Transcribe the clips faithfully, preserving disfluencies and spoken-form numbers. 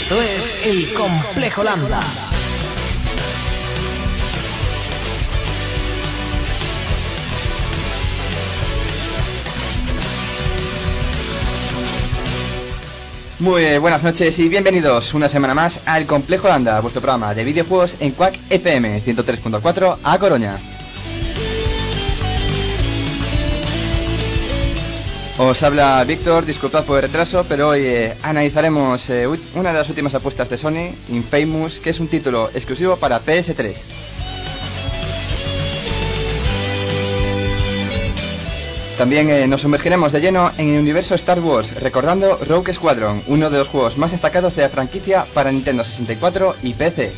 Esto es El Complejo Lambda. Muy eh, buenas noches y bienvenidos una semana más al Complejo Lambda, vuestro programa de videojuegos en Quack F M ciento tres punto cuatro a Coruña. Os habla Víctor, disculpad por el retraso, pero hoy eh, analizaremos eh, una de las últimas apuestas de Sony, Infamous, que es un título exclusivo para P S tres. También eh, nos sumergiremos de lleno en el universo Star Wars, recordando Rogue Squadron, uno de los juegos más destacados de la franquicia para Nintendo sesenta y cuatro y P C.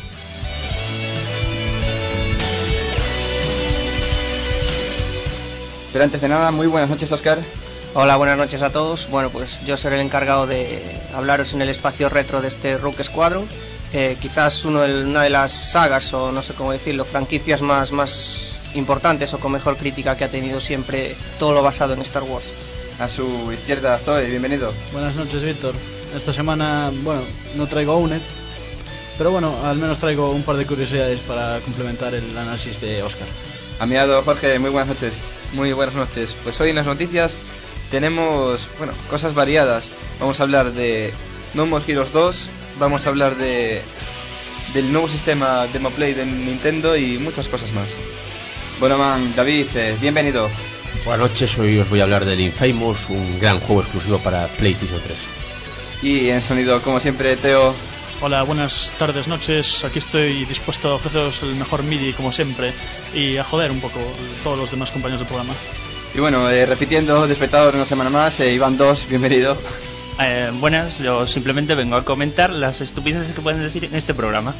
Pero antes de nada, muy buenas noches, Óscar. Hola, buenas noches a todos. Bueno, pues yo seré el encargado de hablaros en el espacio retro de este Rogue Squadron. Eh, quizás uno de, una de las sagas, o no sé cómo decirlo, franquicias más... más importantes o con mejor crítica que ha tenido siempre todo lo basado en Star Wars. A su izquierda, Zoe, bienvenido. Buenas noches, Víctor. Esta semana, bueno, no traigo U N E D, pero bueno, al menos traigo un par de curiosidades para complementar el análisis de Óscar. A mi lado, Jorge, muy buenas noches. Muy buenas noches. Pues hoy en las noticias tenemos, bueno, cosas variadas. Vamos a hablar de No More Heroes dos, vamos a hablar de del nuevo sistema Demo Play de Nintendo y muchas cosas más. Bueno, man, David, eh, bienvenido. Buenas noches, hoy os voy a hablar del Infamous, un gran juego exclusivo para PlayStation tres. Y en sonido, como siempre, Teo. Hola, buenas tardes, noches. Aquí estoy dispuesto a ofreceros el mejor MIDI, como siempre, y a joder un poco a todos los demás compañeros del programa. Y bueno, eh, repitiendo, Despertador una semana más, eh, Iván dos, bienvenido. Eh, buenas, yo simplemente vengo a comentar las estupideces que pueden decir en este programa.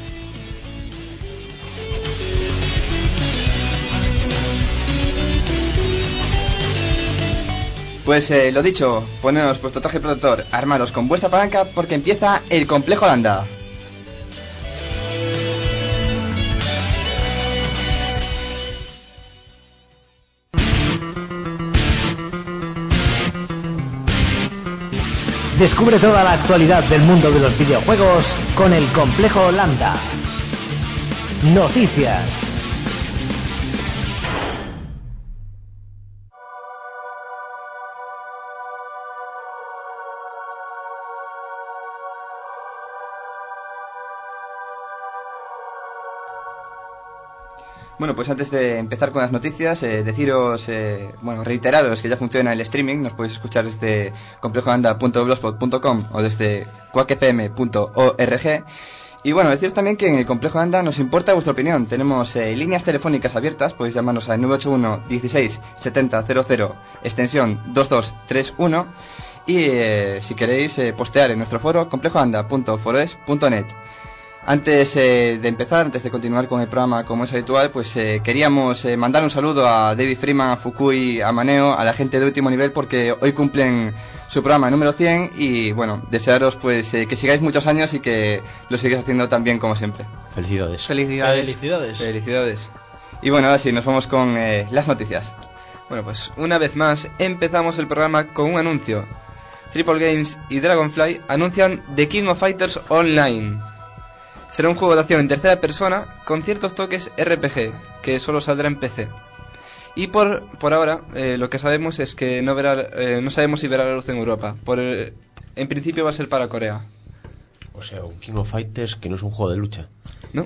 Pues eh, lo dicho, poneos vuestro traje protector, armaros con vuestra palanca porque empieza el Complejo Lambda. Descubre toda la actualidad del mundo de los videojuegos con El Complejo Lambda. Noticias. Bueno, pues antes de empezar con las noticias, eh, deciros, eh, bueno, reiteraros que ya funciona el streaming. Nos podéis escuchar desde complejo lambda punto blogspot punto com o desde quack f m punto org. Y bueno, deciros también que en el Complejo Lambda nos importa vuestra opinión. Tenemos eh, líneas telefónicas abiertas, podéis llamarnos al nueve ocho uno, dieciséis, setenta, cero cero, extensión dos dos tres uno. Y eh, si queréis eh, postear en nuestro foro complejo lambda punto foroes punto net. Antes eh, de empezar, antes de continuar con el programa como es habitual, pues eh, queríamos eh, mandar un saludo a David Freeman, a Fukui, a Maneo, a la gente de Último Nivel, porque hoy cumplen su programa número cien y bueno, desearos pues eh, que sigáis muchos años y que lo sigáis haciendo tan bien como siempre. Felicidades. Felicidades. Felicidades. Felicidades. Y bueno, ahora sí, nos vamos con eh, las noticias. Bueno, pues una vez más empezamos el programa con un anuncio. Triple Games y Dragonfly anuncian The King of Fighters Online. Será un juego de acción en tercera persona con ciertos toques R P G, que solo saldrá en P C. Y por, por ahora, eh, lo que sabemos es que no verá, eh, no sabemos si verá la luz en Europa. Por el, en principio va a ser para Corea. O sea, un King of Fighters que no es un juego de lucha. ¿No?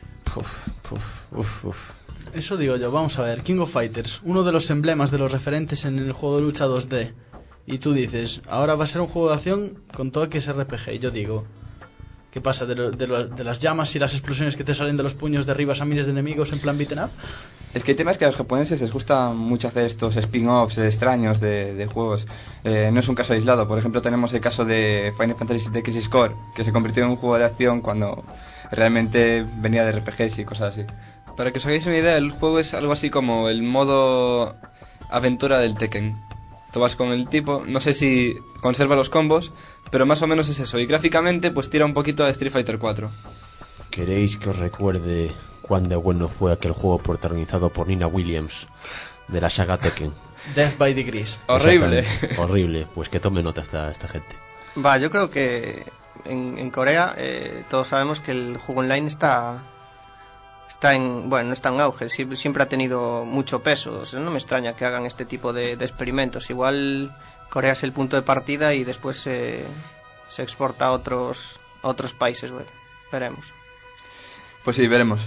Uf, uf, uf, uf. Eso digo yo, vamos a ver, King of Fighters, uno de los emblemas de los referentes en el juego de lucha dos D. Y tú dices, ahora va a ser un juego de acción con toques R P G. Y yo digo, ¿qué pasa? ¿De, lo, de, lo, de las llamas y las explosiones que te salen de los puños derribas a miles de enemigos en plan beaten up? Es que el tema es que a los japoneses les gusta mucho hacer estos spin-offs extraños de, de juegos. Eh, no es un caso aislado. Por ejemplo, tenemos el caso de Final Fantasy siete Crisis Core, que se convirtió en un juego de acción cuando realmente venía de R P Gs y cosas así. Para que os hagáis una idea, el juego es algo así como el modo aventura del Tekken. Tú vas con el tipo, no sé si conserva los combos, pero más o menos es eso. Y gráficamente pues tira un poquito a Street Fighter cuatro. ¿Queréis que os recuerde cuán de bueno fue aquel juego protagonizado por Nina Williams de la saga Tekken? Death by Degrees. Horrible. Horrible, pues que tome nota esta, esta gente. Va, yo creo que en, en Corea eh, todos sabemos que el juego online está está en bueno no está en auge, siempre, siempre ha tenido mucho peso. O sea, no me extraña que hagan este tipo de, de experimentos. Igual Corea es el punto de partida y después se, se exporta a otros a otros países. Bueno, veremos. Pues sí, veremos.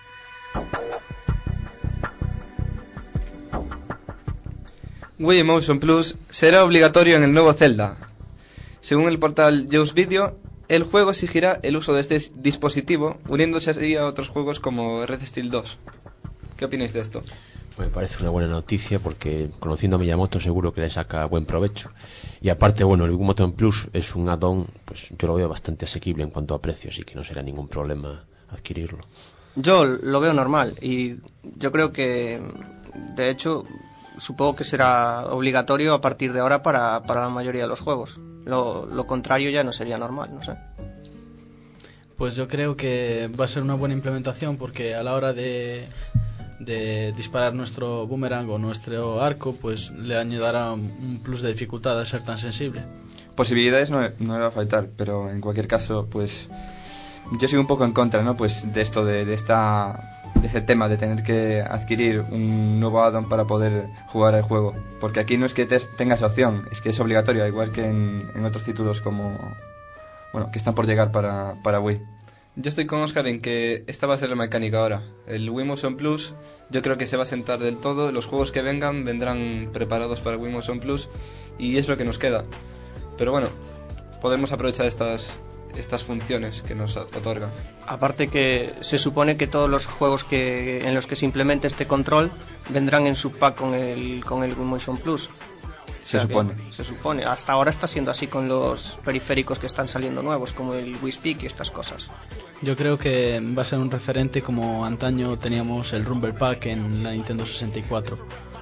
Wii Motion Plus será obligatorio en el nuevo Zelda. Según el portal Joe's Video, el juego exigirá el uso de este dispositivo, uniéndose así a otros juegos como Red Steel dos. ¿Qué opináis de esto? Me parece una buena noticia porque, conociendo a Miyamoto, seguro que le saca buen provecho. Y aparte, bueno, el Wii Motion Plus es un add-on, pues yo lo veo bastante asequible en cuanto a precio, así que no será ningún problema adquirirlo. Yo lo veo normal y yo creo que, de hecho, supongo que será obligatorio a partir de ahora para, para la mayoría de los juegos. Lo, lo contrario ya no sería normal, no sé. Pues yo creo que va a ser una buena implementación porque a la hora de, de disparar nuestro boomerang o nuestro arco, pues le añadirá un plus de dificultad al ser tan sensible. Posibilidades no, no le va a faltar, pero en cualquier caso, pues yo soy un poco en contra, ¿no? Pues de esto, de, de esta... de ese tema de tener que adquirir un nuevo add-on para poder jugar al juego, porque aquí no es que te, tengas opción, es que es obligatorio, igual que en, en otros títulos como bueno que están por llegar para, para Wii. Yo estoy con Oscar en que esta va a ser la mecánica ahora. El Wii Motion Plus yo creo que se va a sentar del todo, los juegos que vengan vendrán preparados para el Wii Motion Plus y es lo que nos queda, pero bueno, podemos aprovechar estas estas funciones que nos otorga. Aparte que se supone que todos los juegos que en los que se implemente este control vendrán en su pack con el con el Wii Motion Plus. Se supone. Se supone. Hasta ahora está siendo así con los periféricos que están saliendo nuevos, como el Wii Stick y estas cosas. Yo creo que va a ser un referente como antaño teníamos el Rumble Pack en la Nintendo sesenta y cuatro.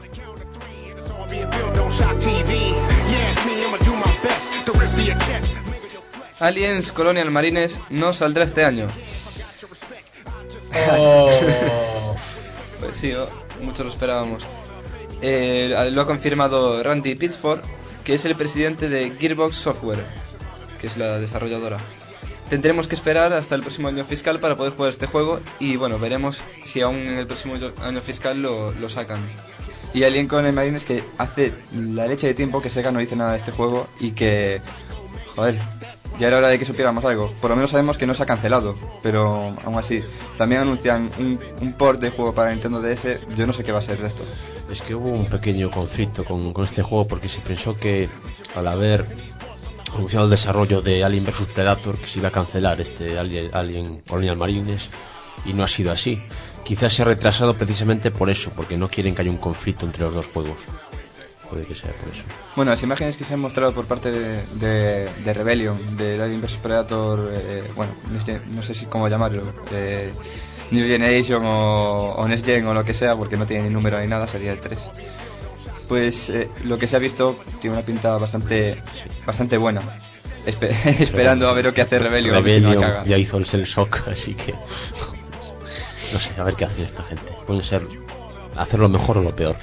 Aliens Colonial Marines no saldrá este año. Oh. Pues sí, oh, muchos lo esperábamos. Eh, lo ha confirmado Randy Pitchford, que es el presidente de Gearbox Software, que es la desarrolladora. Tendremos que esperar hasta el próximo año fiscal para poder jugar este juego y bueno, veremos si aún en el próximo año fiscal lo, lo sacan. Y Alien Colonial Marines, que hace la leche de tiempo que Sega no dice nada de este juego y que, joder, ya era hora de que supiéramos algo. Por lo menos sabemos que no se ha cancelado, pero aún así también anuncian un, un port de juego para Nintendo D S. Yo no sé qué va a ser de esto. Es que hubo un pequeño conflicto con, con este juego porque se pensó que al haber anunciado el desarrollo de Alien versus Predator que se iba a cancelar este Alien, Alien Colonial Marines y no ha sido así. Quizás se ha retrasado precisamente por eso, porque no quieren que haya un conflicto entre los dos juegos. Puede que sea por eso. Bueno, las imágenes que se han mostrado por parte de, de, de Rebellion, de Alien versus Predator, eh, bueno, no sé si cómo llamarlo, eh, New Generation o, o Next Gen o lo que sea, porque no tiene ni número ni nada, sería el tres. Pues eh, lo que se ha visto tiene una pinta bastante bastante buena. Espe esperando a ver lo que hace Rebellion. Rebellion a ver si no la caga. Ya hizo el Cell Shock, así que no sé, a ver qué hacen esta gente. Pueden ser hacerlo mejor o lo peor.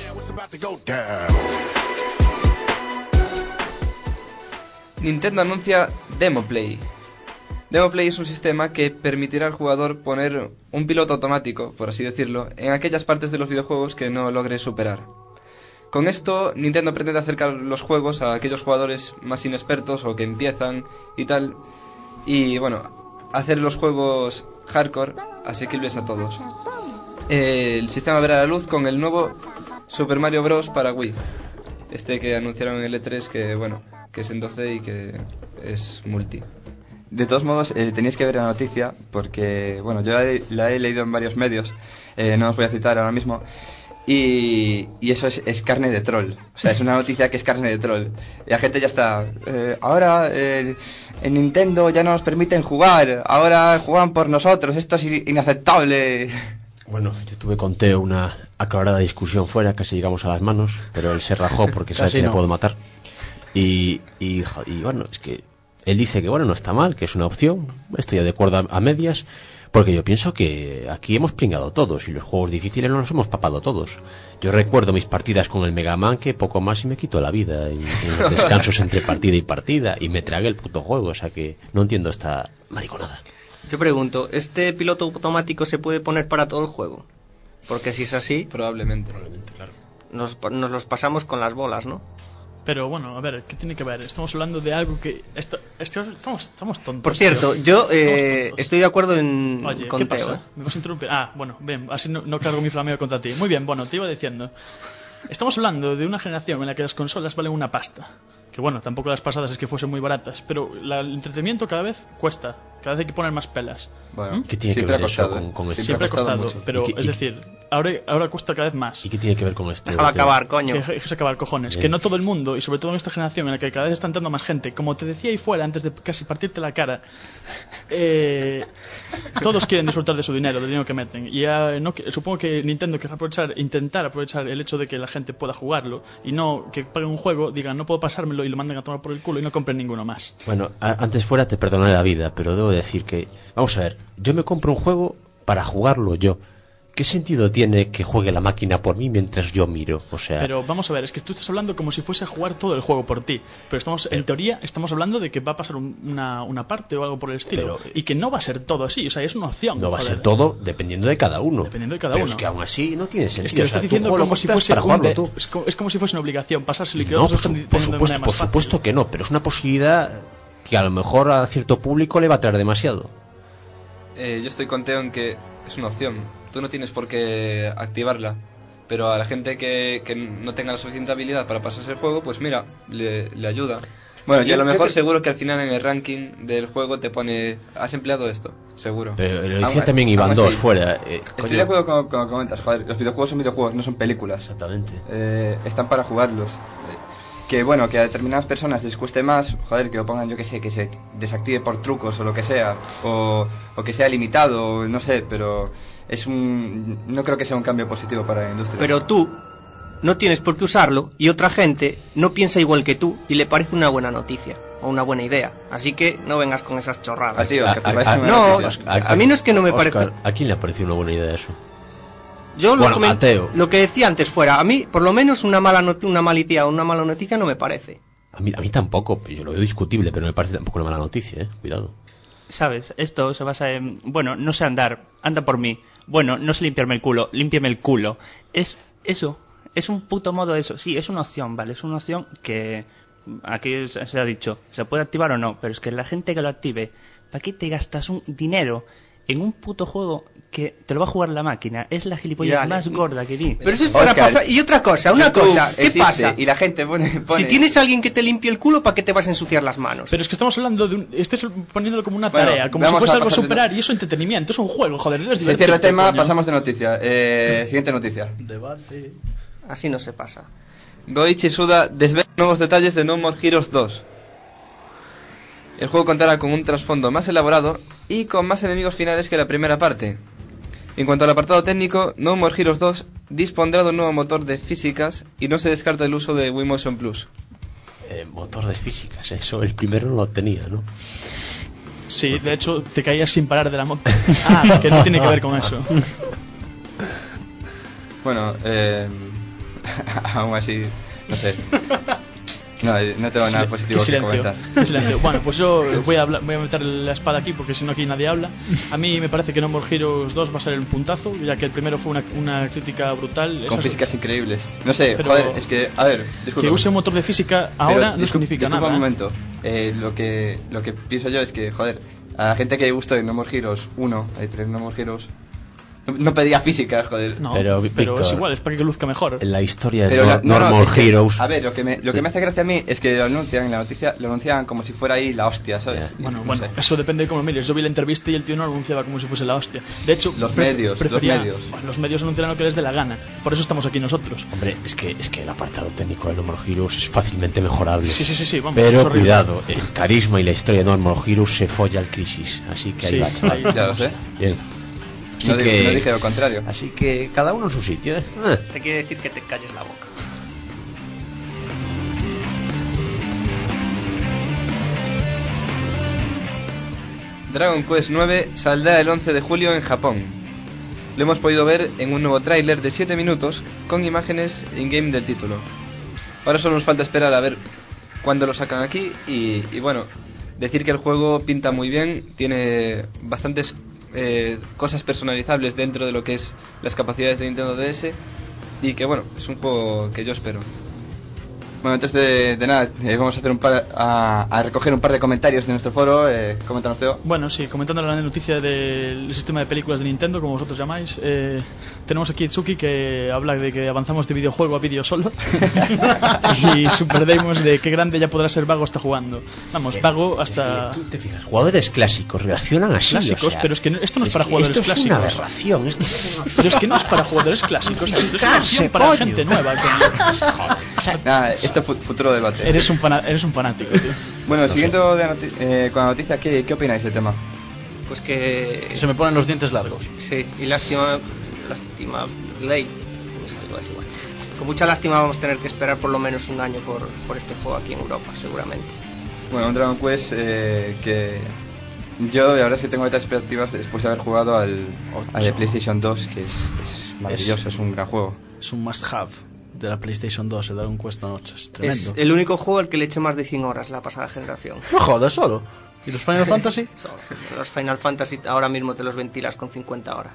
Nintendo anuncia DemoPlay. DemoPlay es un sistema que permitirá al jugador poner un piloto automático, por así decirlo, en aquellas partes de los videojuegos que no logre superar. Con esto, Nintendo pretende acercar los juegos a aquellos jugadores más inexpertos o que empiezan y tal, y bueno, hacer los juegos hardcore asequibles a todos. El sistema verá la luz con el nuevo Super Mario Bros. Para Wii, este que anunciaron en el E tres, que bueno, que es en dos D y que es multi. De todos modos, eh, tenéis que ver la noticia, porque bueno, yo la he, la he leído en varios medios, eh, no os voy a citar ahora mismo, y, y eso es, es carne de troll. O sea, es una noticia que es carne de troll. Y la gente ya está, eh, ahora eh, en Nintendo ya no nos permiten jugar, ahora juegan por nosotros, esto es inaceptable. Bueno, yo tuve con Teo una aclarada discusión fuera, casi llegamos a las manos, pero él se rajó porque sabe que no. me puedo matar. Y, y, y bueno, es que él dice que bueno, no está mal, que es una opción, estoy de acuerdo a, a medias, Porque yo pienso que aquí hemos pringado todos y los juegos difíciles no los hemos papado todos. Yo recuerdo mis partidas con el Mega Man que poco más y me quitó la vida en, en los descansos entre partida y partida y me tragué el puto juego, o sea que no entiendo esta mariconada. Yo pregunto, ¿este piloto automático se puede poner para todo el juego? Porque si es así, Probablemente. Probablemente, claro. nos, nos los pasamos con las bolas, ¿no? Pero bueno, a ver, ¿qué tiene que ver? Estamos hablando de algo que... Esto, esto- estamos, estamos tontos. Por cierto, tío. yo Estamos eh, tontos. estoy de acuerdo en Oye, con ¿qué Teo, pasa? ¿eh? ¿Me vas a interrumpir? Ah, bueno, bien, así no, no cargo mi flameo contra ti. Muy bien, bueno, te iba diciendo. Estamos hablando de una generación en la que las consolas valen una pasta. Que bueno, tampoco las pasadas es que fuesen muy baratas, pero la- el entretenimiento cada vez cuesta. Cada vez hay que poner más pelas. Bueno, ¿Qué tiene que siempre ver ha eso costado, con- ¿eh? con el- Siempre ha costado, mucho. pero ¿Y qué- es y- decir, ahora, ahora cuesta cada vez más. ¿Y qué tiene que ver con esto? Déjalo acabar, coño. Que déjese acabar, cojones. Bien. Que no todo el mundo, y sobre todo en esta generación en la que cada vez está entrando más gente, como te decía ahí fuera antes de casi partirte la cara, eh, todos quieren disfrutar de su dinero, del dinero que meten. Y ah, no, que- supongo que Nintendo querrá aprovechar, intentar aprovechar el hecho de que la gente pueda jugarlo y no que paguen un juego, digan no puedo pasármelo y lo manden a tomar por el culo y no compren ninguno más. Bueno, a- antes fuera te perdonaré la vida, pero debo decir que... Vamos a ver, yo me compro un juego para jugarlo yo. ¿Qué sentido tiene que juegue la máquina por mí mientras yo miro? O sea... Pero vamos a ver, es que tú estás hablando como si fuese a jugar todo el juego por ti. Pero estamos, en teoría, estamos hablando de que va a pasar un- una, una parte o algo por el estilo. Pero- y que no va a ser todo así, o sea, es una opción. No va a joder. ser todo dependiendo de cada uno. Dependiendo de cada Pero uno. es que aún así no tiene sentido. Es que lo O estás sea, tú diciendo juego lo como si compras fuese para un jugarlo de- tú. es, como, es como si fuese una obligación pasárselo y que No, otros por, lo su- están por teniendo de supuesto, manera por más fácil. supuesto que no, pero es una posibilidad que a lo mejor a cierto público le va a traer demasiado. Eh, yo estoy con Teo en que es una opción. Tú no tienes por qué activarla. Pero a la gente que, que no tenga la suficiente habilidad para pasarse el juego, pues mira, le, le ayuda. Bueno, Y yo a lo creo mejor que- seguro que al final en el ranking del juego te pone... ¿Has empleado esto? Seguro. Pero lo decía Aún- también Iván aún dos así, fuera. eh, Estoy coño. de acuerdo con, con lo que comentas, joder, los videojuegos son videojuegos, no son películas. Exactamente. Eh, están para jugarlos. Eh, que bueno, que a determinadas personas les cueste más, joder, que lo pongan, yo que sé, que se desactive por trucos o lo que sea, o, o que sea limitado, o no sé, pero es un... no creo que sea un cambio positivo para la industria. Pero tú no tienes por qué usarlo y otra gente no piensa igual que tú y le parece una buena noticia o una buena idea. Así que no vengas con esas chorradas. Así, Oscar, A- te parece a- una no, noticia. a mí no es que no me Oscar, parezca... ¿a quién le ha parecido una buena idea eso? Yo lo, Bueno, comen- a Teo. lo que decía antes fuera, a mí por lo menos una mala noti- una mala idea o una mala noticia no me parece. A mí, a mí tampoco, yo lo veo discutible, pero no me parece tampoco una mala noticia, eh. Cuidado. ¿Sabes? Esto se basa en... Bueno, no sé andar, anda por mí. Bueno, no sé limpiarme el culo, límpiame el culo. Es eso, es un puto modo de eso. Sí, es una opción, ¿vale? Es una opción que... Aquí se se ha dicho, ¿se puede activar o no? Pero es que la gente que lo active, ¿para qué te gastas un dinero en un puto juego que te lo va a jugar la máquina? Es la gilipollas Ya, más le- gorda que vi. Pero eso es para Oscar, pasar... Y otra cosa, una YouTube cosa, ¿qué existe pasa? Y la gente pone... pone- Si tienes a alguien que te limpie el culo, ¿para qué te vas a ensuciar las manos? Pero es que estamos hablando de un... Estés poniéndolo como una Bueno, tarea, como si vamos fuese a algo a pasar de- superar, y eso es entretenimiento, es un juego, joder. es Se divertido, cierra el tema, coño. pasamos de noticia. Eh, siguiente noticia. Debate. Así no se pasa. Goichi Suda desvela nuevos detalles de No More Heroes dos. El juego contará con un trasfondo más elaborado y con más enemigos finales que la primera parte. En cuanto al apartado técnico, No More Heroes dos dispondrá de un nuevo motor de físicas y no se descarta el uso de Wii Motion Plus. Eh, motor de físicas, eso el primero no lo tenía, ¿no? Sí, de hecho, te caías sin parar de la moto. Ah, que no tiene que ver con eso. Bueno, eh, aún así, no sé. No, no tengo nada Qué positivo que silencio, comentar. qué silencio. Bueno, pues yo voy a, hablar- voy a meter la espada aquí porque si no aquí nadie habla. A mí me parece que No More Heroes dos va a ser el puntazo, ya que el primero fue una, una crítica brutal. Con Esas- físicas increíbles. No sé, Pero- joder, es que, a ver, disculpa. que use un motor de física ahora no significa nada. un ¿eh? momento. Eh, lo, que, lo que pienso yo es que, joder, a la gente que le gustó de No More Heroes uno, el primer No More Heroes, no, no pedía físicas, joder. No, Pero, pero, Víctor, es igual, es para que luzca mejor. En la historia de Pero No- la- no, no, Normal es que, Heroes... a ver, lo que, me, lo que me hace gracia a mí es que lo anuncian en la noticia, lo anuncian como si fuera ahí la hostia, ¿sabes? Ya. Y Bueno, no bueno, sé. eso depende de cómo mires. Yo vi la entrevista y el tío no lo anunciaba como si fuese la hostia. De hecho, Los pref- medios, prefería- los medios. Bueno, los medios anunciarán lo que les dé la gana. Por eso estamos aquí nosotros. Hombre, es que, es que el apartado técnico de No More Heroes es fácilmente mejorable. Sí, sí, sí, sí, vamos, es Pero horrible. cuidado, el carisma y la historia de No More Heroes se folla al Crisis. Así que ahí Sí, va, chaval. ahí Ya lo sé. Bien. Así No, di- que, no dije lo contrario. así que cada uno en su sitio, ¿eh? Ah. Te quiere decir que te calles la boca. Dragon Quest nueve saldrá el once de julio en Japón. Lo hemos podido ver en un nuevo tráiler de siete minutos con imágenes in-game del título. Ahora solo nos falta esperar a ver cuándo lo sacan aquí y, y bueno, decir que el juego pinta muy bien, tiene bastantes eh, cosas personalizables dentro de lo que es las capacidades de Nintendo D S y que bueno, es un juego que yo espero. Bueno, antes de, de nada, eh, vamos a hacer un par, a, a recoger un par de comentarios de nuestro foro. Eh, coméntanos, Teo. Bueno, sí, comentando la noticia del sistema de películas de Nintendo, como vosotros llamáis, eh, tenemos aquí Itsuki que habla de que avanzamos de videojuego a vídeo solo y Super Deimos de qué grande ya podrá ser Vago hasta jugando. Vamos, Vago hasta... Es que tú te fijas, jugadores clásicos reaccionan así. Clásicos, o sea, pero es que esto no es, es para jugadores esto clásicos. Es una aberración. Esto es... Pero es que no es para jugadores clásicos, esto es una opción para coño. gente nueva. Que... Nada, esto es futuro debate. Eres un, fana- eres un fanático, tío. Bueno, siguiendo de noti- eh, con la noticia, ¿qué, ¿qué opináis del tema? Pues que... Se me ponen los dientes largos. Sí, y lástima... Lástima... Ley. Me salgo así, igual. Con mucha lástima vamos a tener que esperar por lo menos un año por, por este juego aquí en Europa, seguramente. Bueno, un Dragon Quest eh, que... Yo la verdad es que tengo otras expectativas después de haber jugado al, al de PlayStation dos, que es, es maravilloso, es, es un gran juego. Es un must-have de la PlayStation dos, el Dragon Quest ocho. Es tremendo. Es el único juego al que le eché más de cien horas la pasada generación. No jodas, solo. ¿Y los Final Fantasy? Los Final Fantasy ahora mismo te los ventilas con cincuenta horas.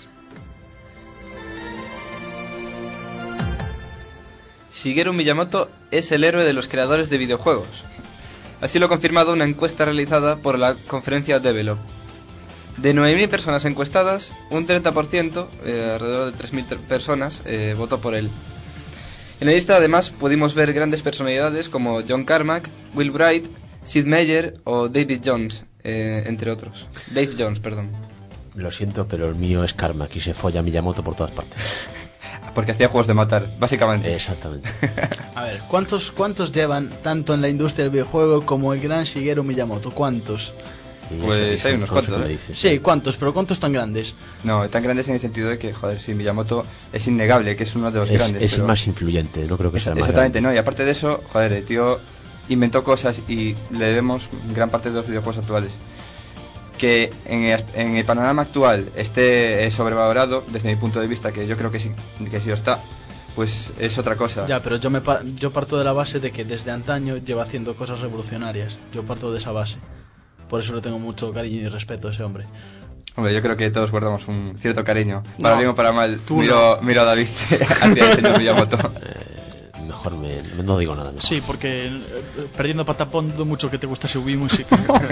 Shigeru Miyamoto es el héroe de los creadores de videojuegos. Así lo ha confirmado una encuesta realizada por la conferencia Develop. De nueve mil personas encuestadas, un treinta por ciento, eh, alrededor de tres mil personas, eh, votó por él. En la lista además pudimos ver grandes personalidades como John Carmack, Will Wright, Sid Meier o David Jones, eh, entre otros. Dave Jones, perdón. Lo siento, pero el mío es Karma, que se folla a Miyamoto por todas partes. Porque hacía juegos de matar, básicamente. Exactamente. A ver, ¿cuántos, ¿cuántos llevan tanto en la industria del videojuego como el gran Shigeru Miyamoto? ¿Cuántos? Y Pues eso, hay eso, unos con eso cuantos, que me ¿eh? dices. Sí, ¿cuántos? Pero ¿cuántos tan grandes? No, tan grandes en el sentido de que, joder, sí, Miyamoto es innegable, que es uno de los Es, grandes. es pero... el más influyente, no creo que sea el más Exactamente, grande. no, y aparte de eso, joder, el tío inventó cosas y le debemos gran parte de los videojuegos actuales. Que en el, en el panorama actual esté eh, sobrevalorado, desde mi punto de vista, que yo creo que sí, que sí lo está, pues es otra cosa. Ya, pero yo, me pa- yo parto de la base de que desde antaño lleva haciendo cosas revolucionarias. Yo parto de esa base. Por eso le tengo mucho cariño y respeto a ese hombre. Hombre, yo creo que todos guardamos un cierto cariño. Para No, bien o para mal, tú miro, miro a David hacia el señor Miyamoto. Eh, mejor me, no digo nada. Mejor. Sí, porque eh, perdiendo patapón dudo mucho que te gustase Wii Music.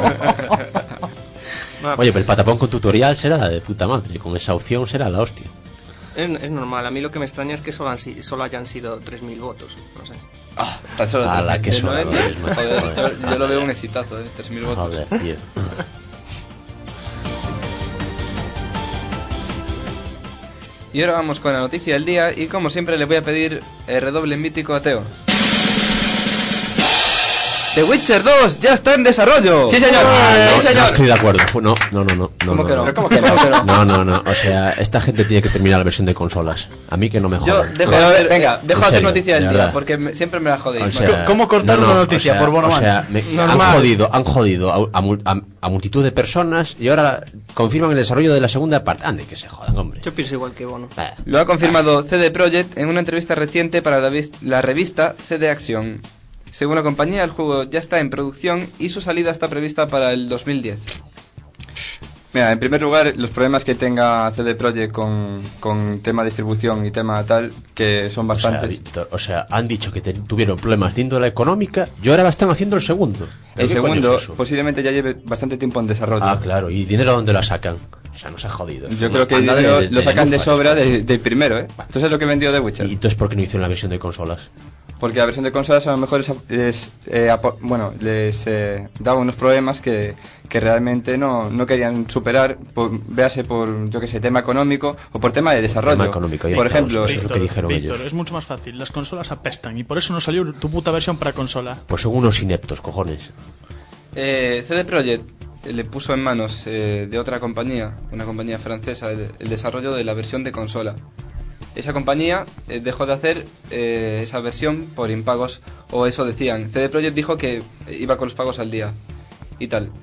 Bueno, Oye, pero el patapón con tutorial será de puta madre. Con esa opción será la hostia. es, es normal. A mí lo que me extraña es que solo, han, si- solo hayan sido tres mil votos. No sé. Ah, tan solo A la tres que mil. El nueve mil, soladores, macho, joder, joder. yo, yo lo veo un exitazo, ¿eh? tres mil votos. Joder, tío. Y ahora vamos con la noticia del día y como siempre le voy a pedir el redoble mítico a Teo. The Witcher dos ya está en desarrollo. ¡Sí, señor! Ah, no, ¡Sí, señor! no estoy de acuerdo. Fu- No, no, no, no. ¿Cómo no, que no? no. ¿Cómo que no? Pero- No, no, no. O sea, esta gente tiene que terminar la versión de consolas. A mí que no me Yo jodan. dejo, Pero, a ver, venga, dejo en a tu serio, noticia de del día verdad. porque me- siempre me la jodéis. O sea, ¿Cómo cortar una noticia o sea, por Bonoman? O sea, me- han Normal. jodido, han jodido a, a mul- a- a multitud de personas y ahora confirman el desarrollo de la segunda parte. Ande, que se jodan, hombre. Yo pienso igual que Bono. Ah, Lo ha confirmado C D Projekt en una entrevista reciente para la, vis- la revista C D Action. Según la compañía, el juego ya está en producción y su salida está prevista para el dos mil diez. Mira, en primer lugar, los problemas que tenga C D Projekt con, con tema distribución y tema tal, que son o sea, bastantes. Víctor, o sea, han dicho que te- tuvieron problemas de índole económica y ahora están haciendo el segundo. El ¿Qué coño segundo es eso? posiblemente ya lleve bastante tiempo en desarrollo. Ah, claro, ¿y dinero dónde lo sacan? O sea, no se ha jodido. Yo No, creo que el anda de- dinero de- lo de sacan de Nenufa, sobra esto. de- del primero, ¿eh? Entonces es lo que vendió The Witcher. ¿Y entonces por qué no hicieron la versión de consolas? Porque la versión de consolas a lo mejor es, es, eh, apo- bueno, les eh, daba unos problemas que, que realmente no, no querían superar, por, véase por, yo que sé, tema económico o por tema de desarrollo. Tema económico, ahí por estamos, ejemplo, eso es lo que dijeron Víctor, ellos. es mucho más fácil. Las consolas apestan y por eso no salió tu puta versión para consola. Pues son unos ineptos, cojones. Eh, C D Projekt eh, le puso en manos eh, de otra compañía, una compañía francesa, el, el desarrollo de la versión de consola. Esa compañía eh, dejó de hacer eh, esa versión por impagos, o eso decían. C D Projekt dijo que iba con los pagos al día y tal.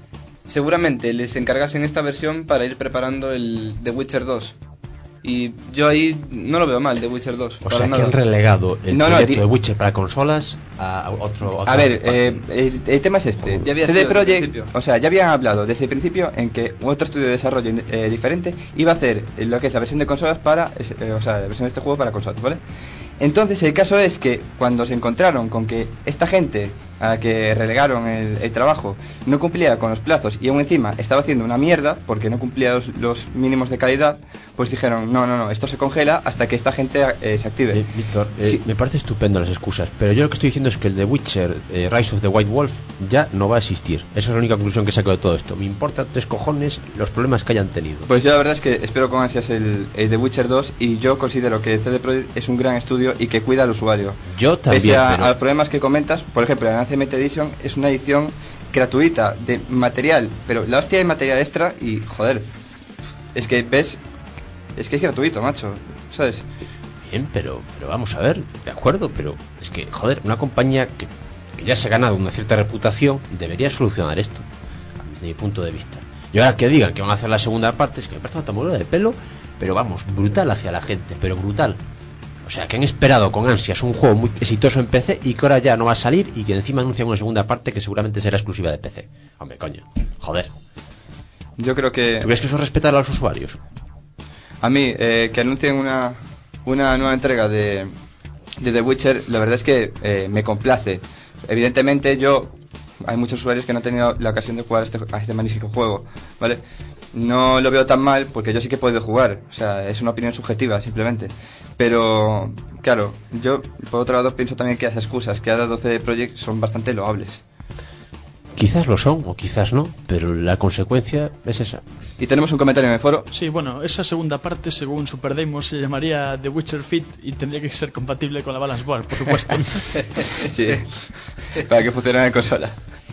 seguramente les encargasen esta versión para ir preparando el The Witcher dos. Y yo ahí no lo veo mal, The Witcher dos. O sea, nada. Que han relegado el no, proyecto no, de Witcher para consolas a otro... A ver, eh, el, el tema es este. Ya había C D sido Projekt, o sea, ya habían hablado desde el principio en que otro estudio de desarrollo eh, diferente iba a hacer lo que es la versión de consolas para... Eh, o sea, la versión de este juego para consolas, ¿vale? Entonces el caso es que cuando se encontraron con que esta gente a la que relegaron el, el trabajo no cumplía con los plazos y aún encima estaba haciendo una mierda porque no cumplía los, los mínimos de calidad, pues dijeron, no, no, no, esto se congela hasta que esta gente eh, se active. Eh, Víctor, eh, sí. me parece estupendo las excusas, pero yo lo que estoy diciendo es que el The Witcher eh, Rise of the White Wolf ya no va a existir. Esa es la única conclusión que saco de todo esto. Me importa tres cojones los problemas que hayan tenido. Pues yo la verdad es que espero con ansias el, el The Witcher dos y yo considero que C D Projekt es un gran estudio y que cuida al usuario. Yo también, Pese a, pero... a los problemas que comentas, por ejemplo, la Ultimate Edition es una edición gratuita de material, pero la hostia de material extra y, joder, es que ves, es que es gratuito, macho, ¿sabes? Bien, pero, pero vamos a ver, de acuerdo, pero es que, joder, una compañía que, que ya se ha ganado una cierta reputación debería solucionar esto, desde mi punto de vista. Y ahora que digan que van a hacer la segunda parte, es que me parece una tomadura de pelo, pero vamos, brutal hacia la gente, pero brutal. O sea, que han esperado con ansias un juego muy exitoso en P C y que ahora ya no va a salir y que encima anuncian una segunda parte que seguramente será exclusiva de P C. Hombre, coño, joder. Yo creo que... ¿Tú crees que eso es respetar a los usuarios? A mí, eh, que anuncien una, una nueva entrega de, de The Witcher, la verdad es que eh, me complace. Evidentemente yo... Hay muchos usuarios que no han tenido la ocasión de jugar a este, a este magnífico juego, ¿vale? No lo veo tan mal porque yo sí que he podido jugar, o sea, es una opinión subjetiva simplemente. Pero, claro, yo por otro lado pienso también que las excusas que ha dado C D Projekt son bastante loables. Quizás lo son o quizás no, pero la consecuencia es esa. Y tenemos un comentario en el foro. Sí, bueno, esa segunda parte, según Super Deimos, se llamaría The Witcher Fit y tendría que ser compatible con la Balance Board, por supuesto. Sí, para que funcione en consola.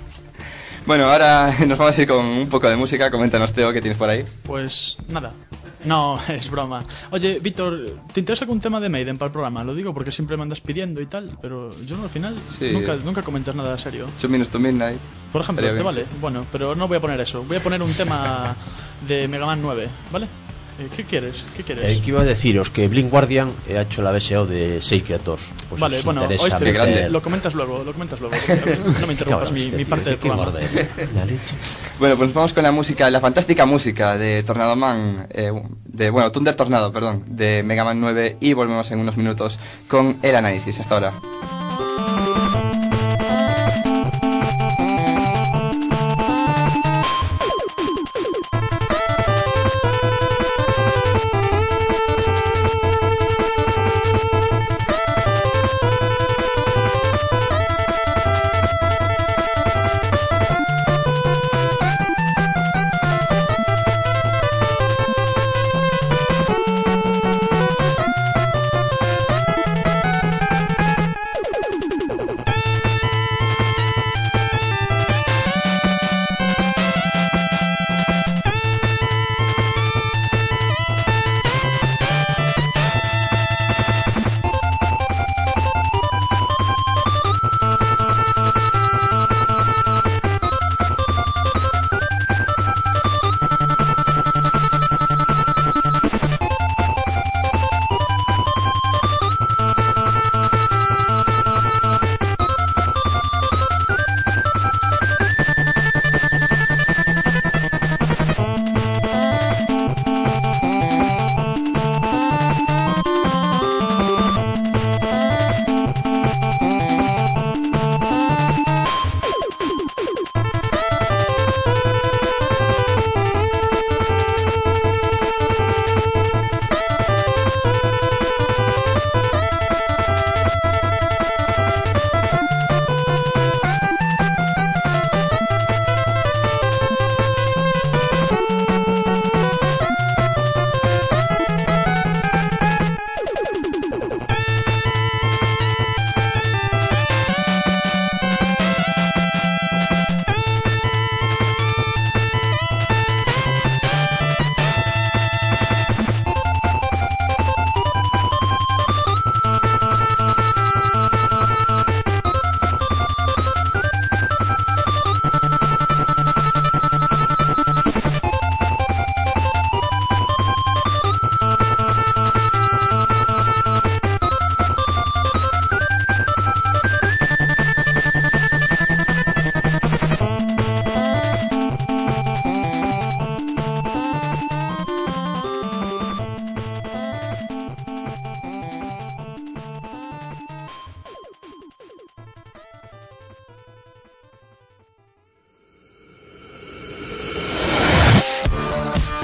Bueno, ahora nos vamos a ir con un poco de música. Coméntanos, Teo, ¿qué tienes por ahí? Pues nada. No, es broma. Oye, Víctor, ¿te interesa algún tema de Maiden para el programa? Lo digo porque siempre me andas pidiendo y tal, pero yo no, al final sí. nunca, nunca comentas nada serio. Two Minutes to Midnight. Por ejemplo, ¿te bien, vale? Sí. Bueno, pero no voy a poner eso. Voy a poner un tema de Mega Man nueve, ¿vale? Eh, ¿Qué quieres? ¿Qué quieres? Eh, que iba a deciros que Blink Guardian ha hecho la B S O de Sacred dos. Pues vale, bueno, oíste, grande. lo comentas luego, lo comentas luego. No me interrumpas mi, mi parte del programa. La leche. Bueno, pues vamos con la música, la fantástica música de Tornado Man, eh, de, bueno, Thunder Tornado, perdón, de Mega Man nueve y volvemos en unos minutos con el análisis. Hasta ahora.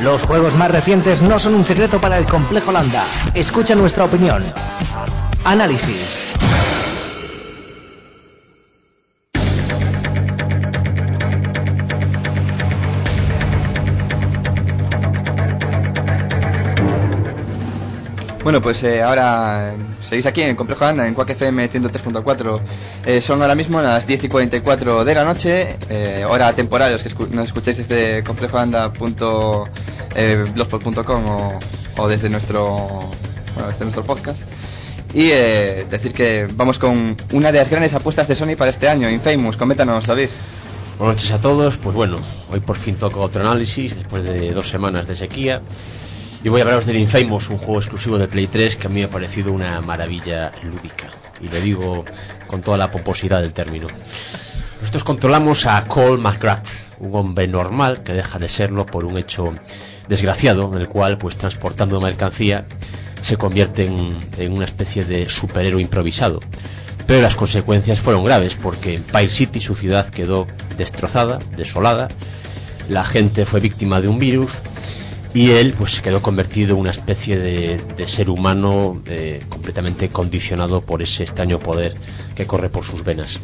Los juegos más recientes no son un secreto para el Complejo Landa. Escucha nuestra opinión. Análisis. Bueno, pues eh, ahora eh, seguís aquí en Complejo Landa, en Quack F M ciento tres punto cuatro. Eh, son ahora mismo las diez y cuarenta y cuatro de la noche, eh, hora temporal, los que escu nos escucháis desde complejo landa punto blogspot punto com o, o desde nuestro, bueno, desde nuestro podcast. Y eh, decir que vamos con una de las grandes apuestas de Sony para este año, Infamous. Coméntanos, David. Buenas noches a todos. Pues bueno, hoy por fin toca otro análisis después de dos semanas de sequía. Y voy a hablaros del Infamous, un juego exclusivo de Play tres que a mí me ha parecido una maravilla lúdica. Y lo digo con toda la pomposidad del término. Nosotros controlamos a Cole McGrath, un hombre normal que deja de serlo por un hecho desgraciado, en el cual, pues transportando mercancía, se convierte en, en una especie de superhéroe improvisado. Pero las consecuencias fueron graves, porque en Pile City su ciudad quedó destrozada, desolada, la gente fue víctima de un virus, y él pues quedó convertido en una especie de, de ser humano eh, completamente condicionado por ese extraño poder que corre por sus venas.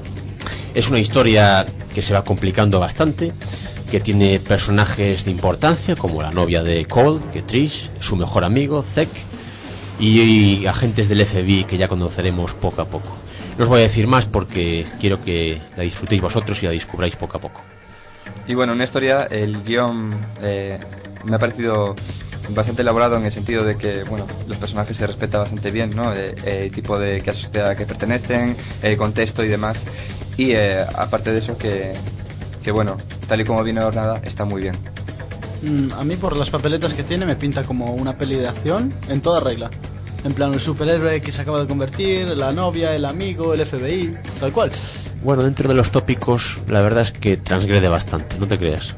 Es una historia que se va complicando bastante, que tiene personajes de importancia como la novia de Cole, que Trish, su mejor amigo, Zek, y, y agentes del F B I que ya conoceremos poco a poco. No os voy a decir más porque quiero que la disfrutéis vosotros y la descubráis poco a poco. Y bueno, una historia, el guión eh, me ha parecido bastante elaborado en el sentido de que, bueno, los personajes se respetan bastante bien, ¿no? Eh, eh, el tipo de que a la sociedad a que pertenecen, el contexto y demás. Y eh, aparte de eso, que, que bueno, tal y como viene ordenada, está muy bien. Mm, a mí por las papeletas que tiene me pinta como una peli de acción en toda regla. En plan, el superhéroe que se acaba de convertir, la novia, el amigo, el F B I, tal cual. Bueno, dentro de los tópicos, la verdad es que transgrede bastante, no te creas.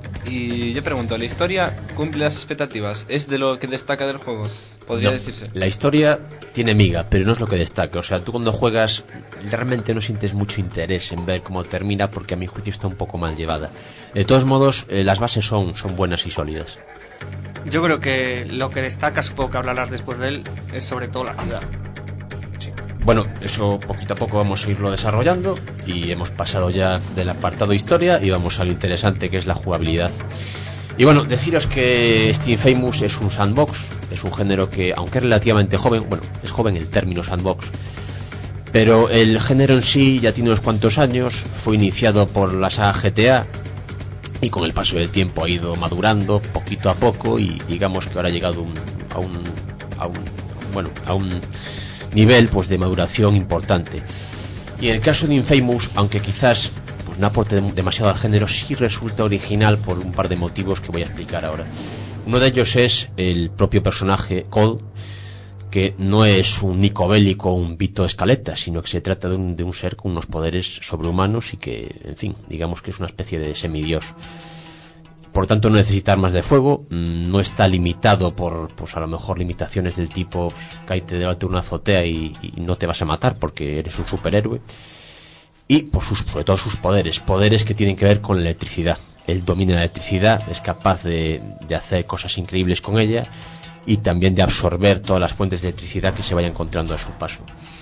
Y yo pregunto, ¿la historia cumple las expectativas? ¿Es de lo que destaca del juego? Podría No, decirse. la historia tiene miga, pero no es lo que destaca. O sea, tú cuando juegas realmente no sientes mucho interés en ver cómo termina, porque a mi juicio está un poco mal llevada. De todos modos, eh, las bases son, son buenas y sólidas. Yo creo que lo que destaca, supongo que hablarás después de él, es sobre todo la ciudad. Bueno, eso poquito a poco vamos a irlo desarrollando y hemos pasado ya del apartado historia y vamos a lo interesante que es la jugabilidad. Y bueno, deciros que este Infamous es un sandbox, es un género que, aunque es relativamente joven, bueno, es joven el término sandbox, pero el género en sí ya tiene unos cuantos años, fue iniciado por la saga G T A y con el paso del tiempo ha ido madurando poquito a poco y digamos que ahora ha llegado un, a un, a un, bueno, a un nivel pues de maduración importante. Y en el caso de Infamous, aunque quizás pues no aporte demasiado al género, sí resulta original por un par de motivos que voy a explicar ahora. Uno de ellos es el propio personaje Cole, que no es un Nico bélico o un Vito Escaleta, sino que se trata de un, de un ser con unos poderes sobrehumanos y que, en fin, digamos que es una especie de semidios. Por tanto, no necesita armas de fuego, no está limitado por, pues a lo mejor, limitaciones del tipo pues, cáete delante de una azotea y, y no te vas a matar porque eres un superhéroe. Y por sus, sobre todo sus poderes, poderes que tienen que ver con la electricidad. Él domina la electricidad, es capaz de, de hacer cosas increíbles con ella y también de absorber todas las fuentes de electricidad que se vaya encontrando a su paso.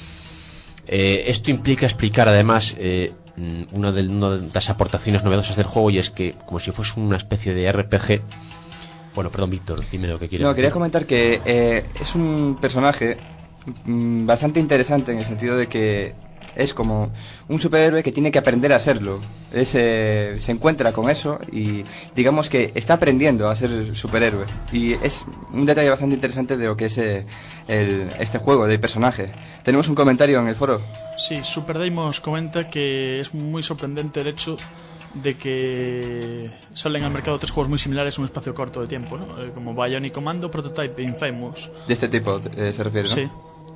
Eh, esto implica explicar además eh, una de, una de las aportaciones novedosas del juego, y es que como si fuese una especie de R P G. Bueno, perdón, Víctor, dime lo que quieres. No, quería comentar que eh, es un personaje mm, bastante interesante en el sentido de que es como un superhéroe que tiene que aprender a serlo. Es, eh, se encuentra con eso y digamos que está aprendiendo a ser superhéroe. Y es un detalle bastante interesante de lo que es eh, el, este juego, del personaje. Tenemos un comentario en el foro. Sí, Super Deimos comenta que es muy sorprendente el hecho de que salen al mercado tres juegos muy similares en un espacio corto de tiempo, ¿no? Eh, como Bionic Commando, Prototype e Infamous. De este tipo eh, se refiere, ¿no? Sí.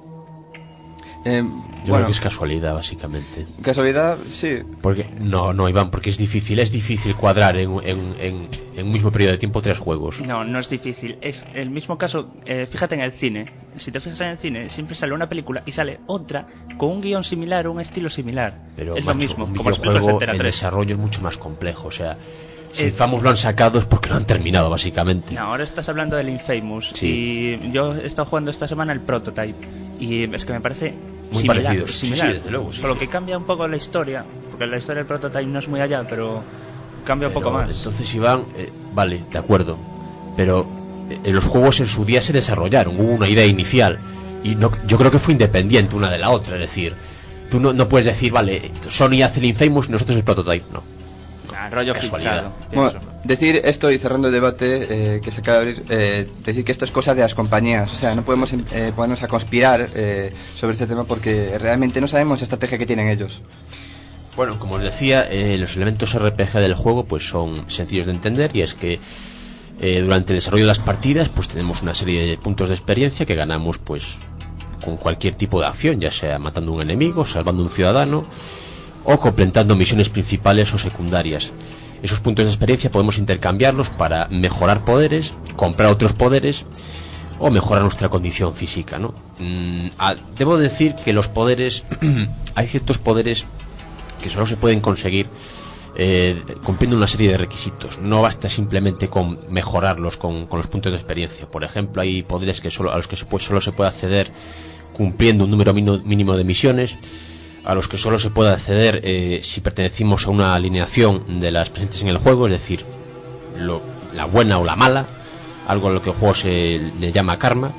Eh, Yo bueno, creo que es casualidad, básicamente. Casualidad, sí. Porque no, no, Iván, porque es difícil, es difícil cuadrar en, en, en, en un mismo periodo de tiempo tres juegos. No, no es difícil. Es el mismo caso, eh, fíjate en el cine. Si te fijas en el cine, siempre sale una película y sale otra con un guión similar o un estilo similar. Pero es macho, lo mismo, un como los películas videojuego de Antena en tres. desarrollo es mucho más complejo. O sea, Si Eh, Infamous lo han sacado es porque lo han terminado, básicamente. No, ahora estás hablando del Infamous. Sí. Y yo he estado jugando esta semana el Prototype. Y es que me parece Muy similar, parecidos. Sí, similar. sí, desde luego, sí. Solo que cambia un poco la historia. Porque la historia del Prototype no es muy allá, pero cambia un Pero, poco más. Entonces, Iván, eh, vale, de acuerdo. Pero eh, los juegos en su día se desarrollaron, hubo una idea inicial. Y no, yo creo que fue independiente una de la otra. Es decir, tú no, no puedes decir, vale, Sony hace el Infamous y nosotros el Prototype. No. Ah, rollo Casualidad. filtrado. Bueno, pienso. decir esto y cerrando el debate eh, que se acaba de abrir, eh, decir que esto es cosa de las compañías. O sea, no podemos eh, ponernos a conspirar eh, sobre este tema porque realmente no sabemos la estrategia que tienen ellos. Bueno, como os decía, eh, los elementos R P G del juego pues son sencillos de entender, y es que eh, durante el desarrollo de las partidas pues tenemos una serie de puntos de experiencia que ganamos pues con cualquier tipo de acción, ya sea matando a un enemigo, salvando a un ciudadano o completando misiones principales o secundarias. Esos puntos de experiencia podemos intercambiarlos para mejorar poderes, comprar otros poderes o mejorar nuestra condición física, ¿no? Mm, ah, debo decir que los poderes hay ciertos poderes que solo se pueden conseguir eh, cumpliendo una serie de requisitos. No basta simplemente con mejorarlos con, con los puntos de experiencia. Por ejemplo, hay poderes que solo, a los que se puede, solo se puede acceder cumpliendo un número mino, mínimo de misiones, a los que solo se puede acceder eh, si pertenecimos a una alineación de las presentes en el juego, es decir, lo, la buena o la mala, algo a lo que el juego se le llama karma.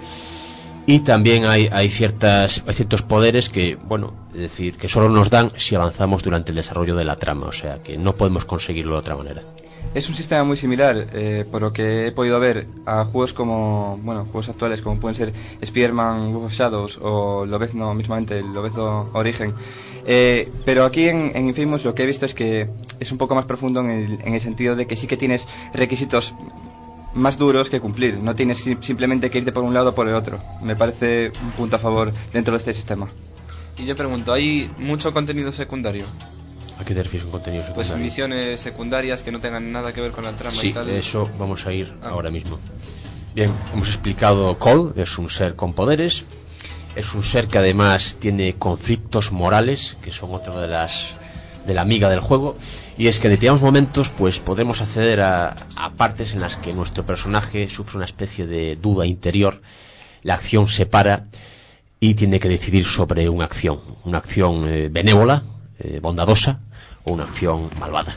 Y también hay, hay, ciertas, hay ciertos poderes que, bueno, es decir, que solo nos dan si avanzamos durante el desarrollo de la trama, o sea, que no podemos conseguirlo de otra manera. Es un sistema muy similar, eh, por lo que he podido ver, a juegos como, bueno, juegos actuales como pueden ser Spider-Man, Web of Shadows o Lobezno, mismamente, el Lobezno Origen. Eh, pero aquí en, en Infamous lo que he visto es que es un poco más profundo en el, en el sentido de que sí que tienes requisitos más duros que cumplir, no tienes simplemente que irte por un lado o por el otro. Me parece un punto a favor dentro de este sistema. Y yo pregunto, ¿hay mucho contenido secundario? ¿A qué te refieres con contenido secundario? Pues misiones secundarias que no tengan nada que ver con la trama sí, y tal. eso vamos a ir Ah. ahora mismo. Bien, hemos explicado Cole, es un ser con poderes, es un ser que además tiene conflictos morales, que son otra de las de la amiga del juego, y es que en determinados momentos pues podremos acceder a, a partes en las que nuestro personaje sufre una especie de duda interior, la acción se para y tiene que decidir sobre una acción, una acción eh, benévola, eh, bondadosa, o una acción malvada.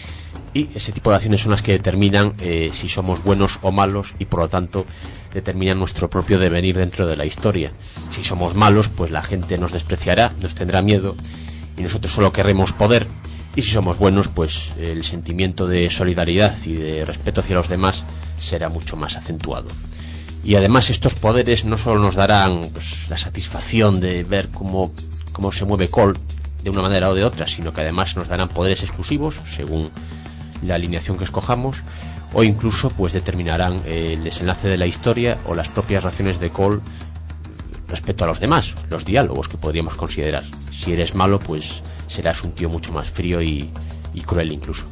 Y ese tipo de acciones son las que determinan eh, si somos buenos o malos, y por lo tanto determinan nuestro propio devenir dentro de la historia. Si somos malos, pues la gente nos despreciará, nos tendrá miedo y nosotros solo querremos poder. Y si somos buenos, pues el sentimiento de solidaridad y de respeto hacia los demás será mucho más acentuado. Y además estos poderes no solo nos darán pues, la satisfacción de ver cómo, cómo se mueve Cole de una manera o de otra, sino que además nos darán poderes exclusivos según la alineación que escojamos, o incluso pues determinarán eh, el desenlace de la historia o las propias reacciones de Cole respecto a los demás, los diálogos que podríamos considerar. Si eres malo, pues serás un tío mucho más frío y, y cruel incluso.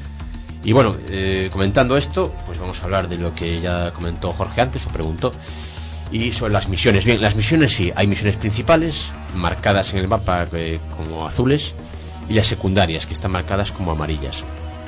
Y bueno, eh, comentando esto, pues vamos a hablar de lo que ya comentó Jorge antes, o preguntó, y sobre las misiones. Bien, las misiones sí, hay misiones principales marcadas en el mapa eh, como azules, y las secundarias que están marcadas como amarillas.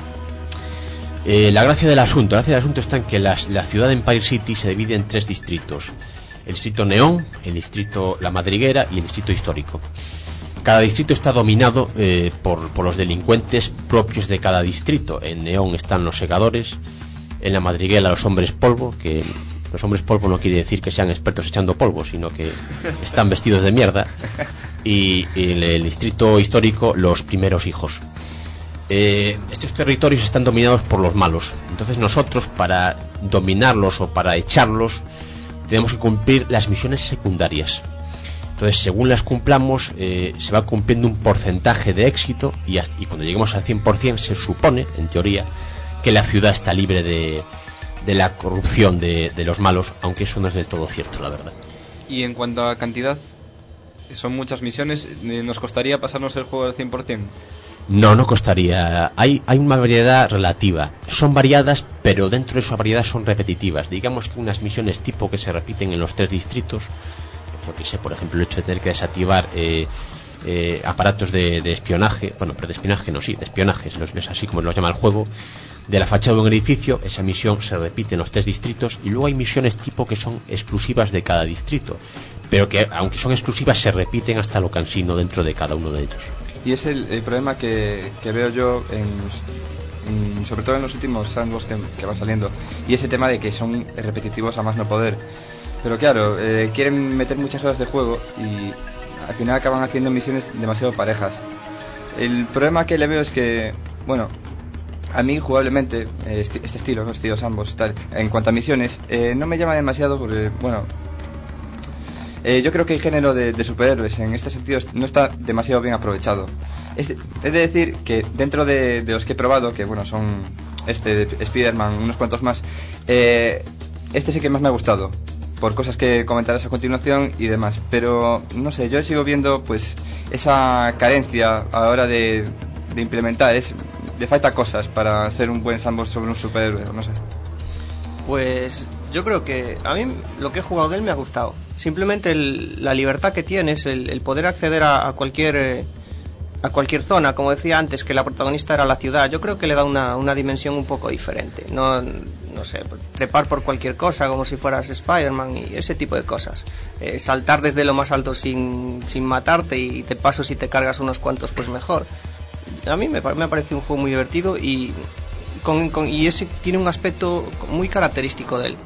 Eh, la gracia del asunto, la gracia del asunto está en que las, la ciudad de Empire City se divide en tres distritos: el distrito Neón, el distrito La Madriguera y el distrito histórico. Cada distrito está dominado eh, por, por los delincuentes propios de cada distrito. En Neón están los segadores, en La Madriguera los hombres polvo, que los hombres polvo no quiere decir que sean expertos echando polvo, sino que están vestidos de mierda, y en el distrito histórico los primeros hijos. Eh, estos territorios están dominados por los malos. Entonces nosotros, para dominarlos o para echarlos, tenemos que cumplir las misiones secundarias. Entonces, según las cumplamos, eh, se va cumpliendo un porcentaje de éxito, y, hasta, y cuando lleguemos al cien por ciento se supone, en teoría, que la ciudad está libre de, de la corrupción de, de los malos, aunque eso no es del todo cierto, la verdad. Y en cuanto a cantidad, son muchas misiones, ¿nos costaría pasarnos el juego al cien por ciento? No, no costaría. Hay, hay una variedad relativa. Son variadas, pero dentro de esa variedad son repetitivas. Digamos que unas misiones tipo que se repiten en los tres distritos, yo que sé, por ejemplo, el hecho de tener que desactivar eh, eh, aparatos de, de espionaje, bueno, pero de espionaje no, sí, de espionaje, es así como lo llama el juego, de la fachada de un edificio. Esa misión se repite en los tres distritos, y luego hay misiones tipo que son exclusivas de cada distrito, pero que aunque son exclusivas se repiten hasta lo cansino dentro de cada uno de ellos. Y es el, el problema que, que veo yo en, en, sobre todo en los últimos sandbox que, que van saliendo, y ese tema de que son repetitivos a más no poder. Pero claro, eh, quieren meter muchas horas de juego y al final acaban haciendo misiones demasiado parejas. El problema que le veo es que, bueno, a mí jugablemente eh, este, este estilo, ¿no? Estilo sandbox tal, en cuanto a misiones, eh, no me llama demasiado porque, bueno, eh, yo creo que el género de, de superhéroes en este sentido no está demasiado bien aprovechado. Es de, es de decir que dentro de, de los que he probado, que bueno, son este de Spider-Man, unos cuantos más, eh, este sí que más me ha gustado, por cosas que comentarás a continuación y demás, pero no sé, yo sigo viendo pues esa carencia a la hora de, de implementar, es, le falta cosas para ser un buen sandbox sobre un superhéroe, no sé. Pues yo creo que a mí lo que he jugado de él me ha gustado. Simplemente el, la libertad que tienes, el, el poder acceder a, a cualquier eh, a cualquier zona, como decía antes, que la protagonista era la ciudad, yo creo que le da una, una dimensión un poco diferente. No, no sé, trepar por cualquier cosa como si fueras Spider-Man y ese tipo de cosas. Eh, saltar desde lo más alto sin, sin matarte y te paso si te cargas unos cuantos, pues mejor. A mí me, me ha parecido un juego muy divertido y, con, con, y ese tiene un aspecto muy característico de él.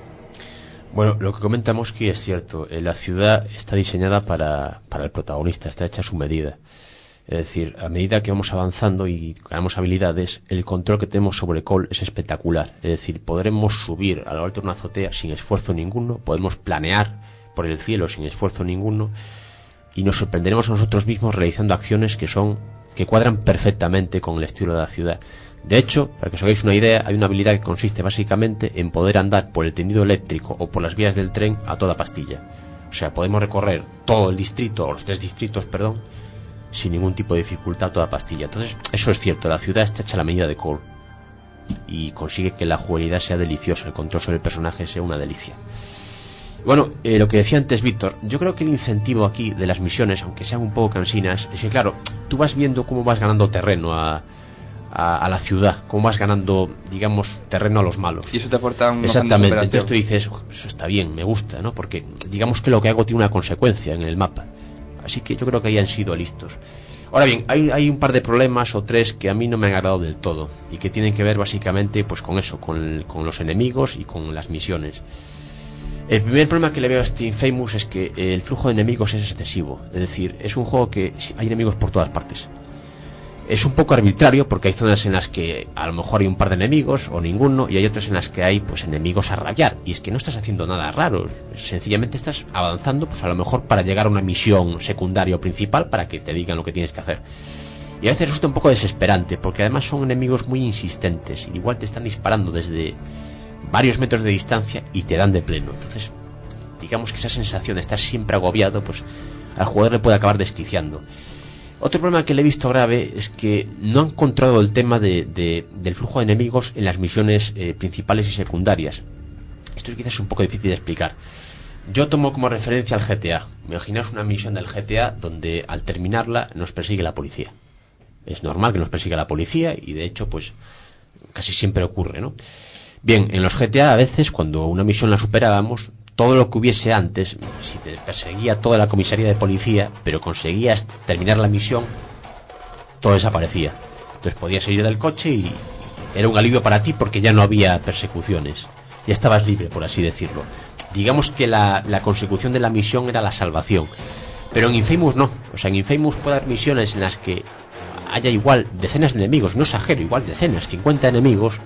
Bueno, lo que comenta Mosky es cierto. Eh, la ciudad está diseñada para, para el protagonista, está hecha a su medida. Es decir, a medida que vamos avanzando y ganamos habilidades, el control que tenemos sobre Cole es espectacular. Es decir, podremos subir a lo alto de una azotea sin esfuerzo ninguno, podemos planear por el cielo sin esfuerzo ninguno, y nos sorprenderemos a nosotros mismos realizando acciones que son que cuadran perfectamente con el estilo de la ciudad. De hecho, para que os hagáis una idea, hay una habilidad que consiste básicamente en poder andar por el tendido eléctrico o por las vías del tren a toda pastilla. O sea, podemos recorrer todo el distrito, o los tres distritos, perdón, sin ningún tipo de dificultad a toda pastilla. Entonces, eso es cierto, la ciudad está hecha a la medida de Cole y consigue que la jugabilidad sea deliciosa, el control sobre el personaje sea una delicia. Bueno, eh, lo que decía antes Víctor, yo creo que el incentivo aquí de las misiones, aunque sean un poco cansinas, es que claro, tú vas viendo cómo vas ganando terreno a, a, a la ciudad, cómo vas ganando, digamos, terreno a los malos. Y eso te aporta un... Exactamente, entonces tú dices, eso está bien, me gusta, ¿no? Porque digamos que lo que hago tiene una consecuencia en el mapa. Así que yo creo que ahí han sido listos. Ahora bien, hay, hay un par de problemas o tres que a mí no me han agradado del todo y que tienen que ver básicamente pues con eso, con, con los enemigos y con las misiones. El primer problema que le veo a este Infamous es que el flujo de enemigos es excesivo. Es decir, es un juego que hay enemigos por todas partes. Es un poco arbitrario porque hay zonas en las que a lo mejor hay un par de enemigos o ninguno, y hay otras en las que hay pues enemigos a rabiar. Y es que no estás haciendo nada raro, sencillamente estás avanzando pues a lo mejor para llegar a una misión secundaria o principal para que te digan lo que tienes que hacer. Y a veces resulta un poco desesperante porque además son enemigos muy insistentes y igual te están disparando desde varios metros de distancia y te dan de pleno. Entonces, digamos que esa sensación de estar siempre agobiado, pues al jugador le puede acabar desquiciando. Otro problema que le he visto grave es que no han controlado el tema de, de, del flujo de enemigos en las misiones eh, principales y secundarias. Esto quizás es un poco difícil de explicar. Yo tomo como referencia al G T A. Imaginaos una misión del G T A donde al terminarla nos persigue la policía. Es normal que nos persiga la policía y de hecho pues casi siempre ocurre, ¿no? Bien, en los G T A a veces cuando una misión la superábamos, todo lo que hubiese antes, si te perseguía toda la comisaría de policía, pero conseguías terminar la misión, todo desaparecía. Entonces podías salir del coche y era un alivio para ti porque ya no había persecuciones. Ya estabas libre, por así decirlo. Digamos que la, la consecución de la misión era la salvación. Pero en Infamous no. O sea, en Infamous puede haber misiones en las que haya igual decenas de enemigos, no exagero, igual decenas, cincuenta enemigos,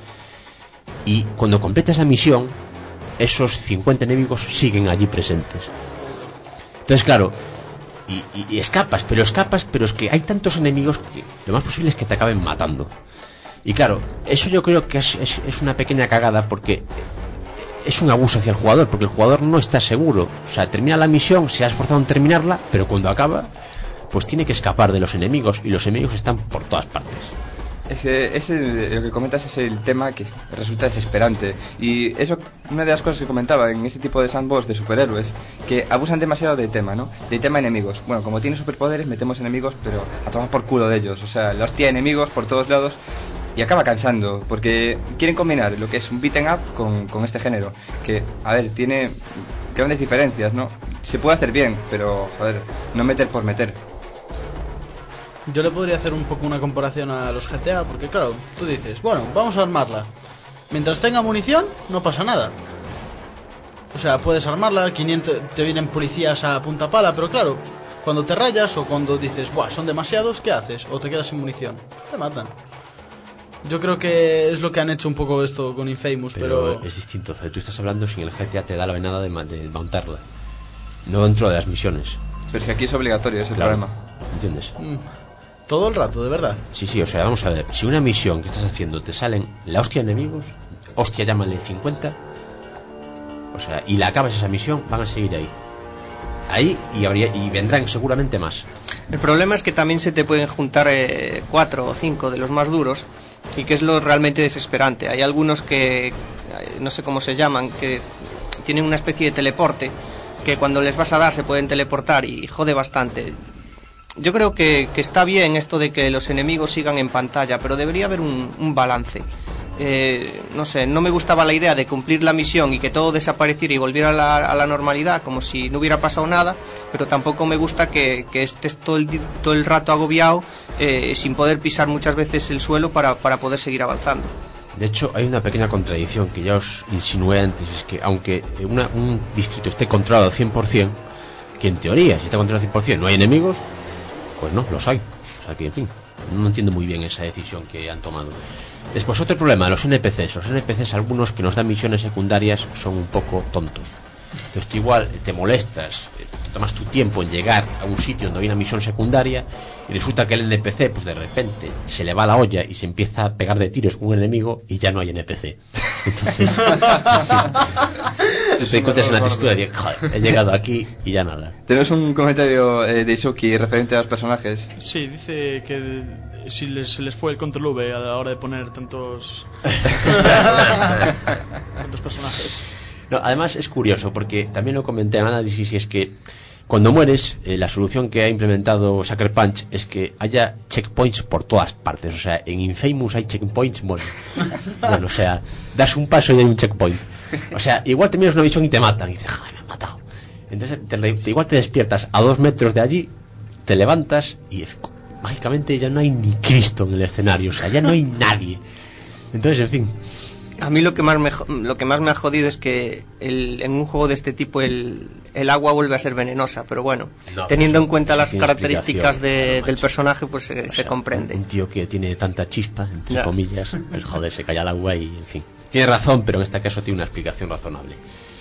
y cuando completas la misión, esos cincuenta enemigos siguen allí presentes. Entonces, claro, y, y, y escapas, pero escapas, pero es que hay tantos enemigos que lo más posible es que te acaben matando. Y claro, eso yo creo que es, es, es una pequeña cagada porque es un abuso hacia el jugador, porque el jugador no está seguro. O sea, termina la misión, se ha esforzado en terminarla, pero cuando acaba, pues tiene que escapar de los enemigos, y los enemigos están por todas partes. Ese, ese, lo que comentas es el tema que resulta desesperante. Y eso, una de las cosas que comentaba en ese tipo de sandbox de superhéroes, que abusan demasiado del tema, ¿no? Del tema enemigos. Bueno, como tiene superpoderes, metemos enemigos, pero a tomar por culo de ellos. O sea, la hostia de enemigos por todos lados. Y acaba cansando, porque quieren combinar lo que es un beat'em up con, con este género. Que, a ver, tiene grandes diferencias, ¿no? Se puede hacer bien, pero, joder, no meter por meter. Yo le podría hacer un poco una comparación a los G T A, porque claro, tú dices, bueno, vamos a armarla. Mientras tenga munición, no pasa nada. O sea, puedes armarla, quinientos, te vienen policías a punta pala, pero claro, cuando te rayas o cuando dices, buah, son demasiados, ¿qué haces? O te quedas sin munición, te matan. Yo creo que es lo que han hecho un poco esto con Infamous, pero... pero... es distinto, tú estás hablando sin el G T A te da la venada de, de montarla. No dentro de las misiones. Pero es que aquí es obligatorio, es el claro. problema. ¿Entiendes? Mm. Todo el rato, de verdad. Sí, sí, o sea, vamos a ver. Si una misión que estás haciendo te salen la hostia de enemigos, hostia, llámale cincuenta, o sea, y la acabas esa misión, van a seguir ahí. Ahí y, habría, y vendrán seguramente más. El problema es que también se te pueden juntar eh, cuatro o cinco de los más duros, y que es lo realmente desesperante. Hay algunos que, no sé cómo se llaman, que tienen una especie de teleporte, que cuando les vas a dar se pueden teleportar y jode bastante. Yo creo que, que está bien esto de que los enemigos sigan en pantalla, pero debería haber un, un balance. Eh, no sé, no me gustaba la idea de cumplir la misión y que todo desapareciera y volviera a la, a la normalidad, como si no hubiera pasado nada, pero tampoco me gusta que, que estés todo el, todo el rato agobiado, eh, sin poder pisar muchas veces el suelo para, para poder seguir avanzando. De hecho, hay una pequeña contradicción que ya os insinué antes, es que aunque una, un distrito esté controlado al cien por ciento, que en teoría, si está controlado al cien por ciento, no hay enemigos, pues no, los hay. O sea que, en fin, no entiendo muy bien esa decisión que han tomado. Después, otro problema, los N P Cs. Los N P Cs, algunos que nos dan misiones secundarias, son un poco tontos. Entonces tú igual te molestas, te tomas tu tiempo en llegar a un sitio donde hay una misión secundaria y resulta que el N P C, pues de repente, se le va la olla y se empieza a pegar de tiros con un enemigo y ya no hay N P C. Entonces... te encuentras en la textura de, joder, he llegado aquí y ya nada. Tenemos un comentario eh, de Isuki referente a los personajes. Sí, dice que si les, se les fue el control V a la hora de poner tantos tantos personajes. No, además es curioso porque también lo comenté en análisis y es que cuando mueres, eh, la solución que ha implementado Sucker Punch es que haya checkpoints por todas partes. O sea, en Infamous hay checkpoints, bueno, bueno, o sea, das un paso y hay un checkpoint. O sea, igual terminas una misión y te matan y dices, ¡ay, me han matado! Entonces, te, te, igual te despiertas a dos metros de allí, te levantas y mágicamente ya no hay ni Cristo en el escenario. O sea, ya no hay nadie. Entonces, en fin... A mí lo que más me, lo que más me ha jodido es que el, en un juego de este tipo el, el agua vuelve a ser venenosa, pero bueno, no, teniendo en cuenta las características de, del personaje, pues se, se sea, comprende. Un tío que tiene tanta chispa, entre ya. comillas, el joder, se cae al agua y, en fin. Tiene razón, pero en este caso tiene una explicación razonable.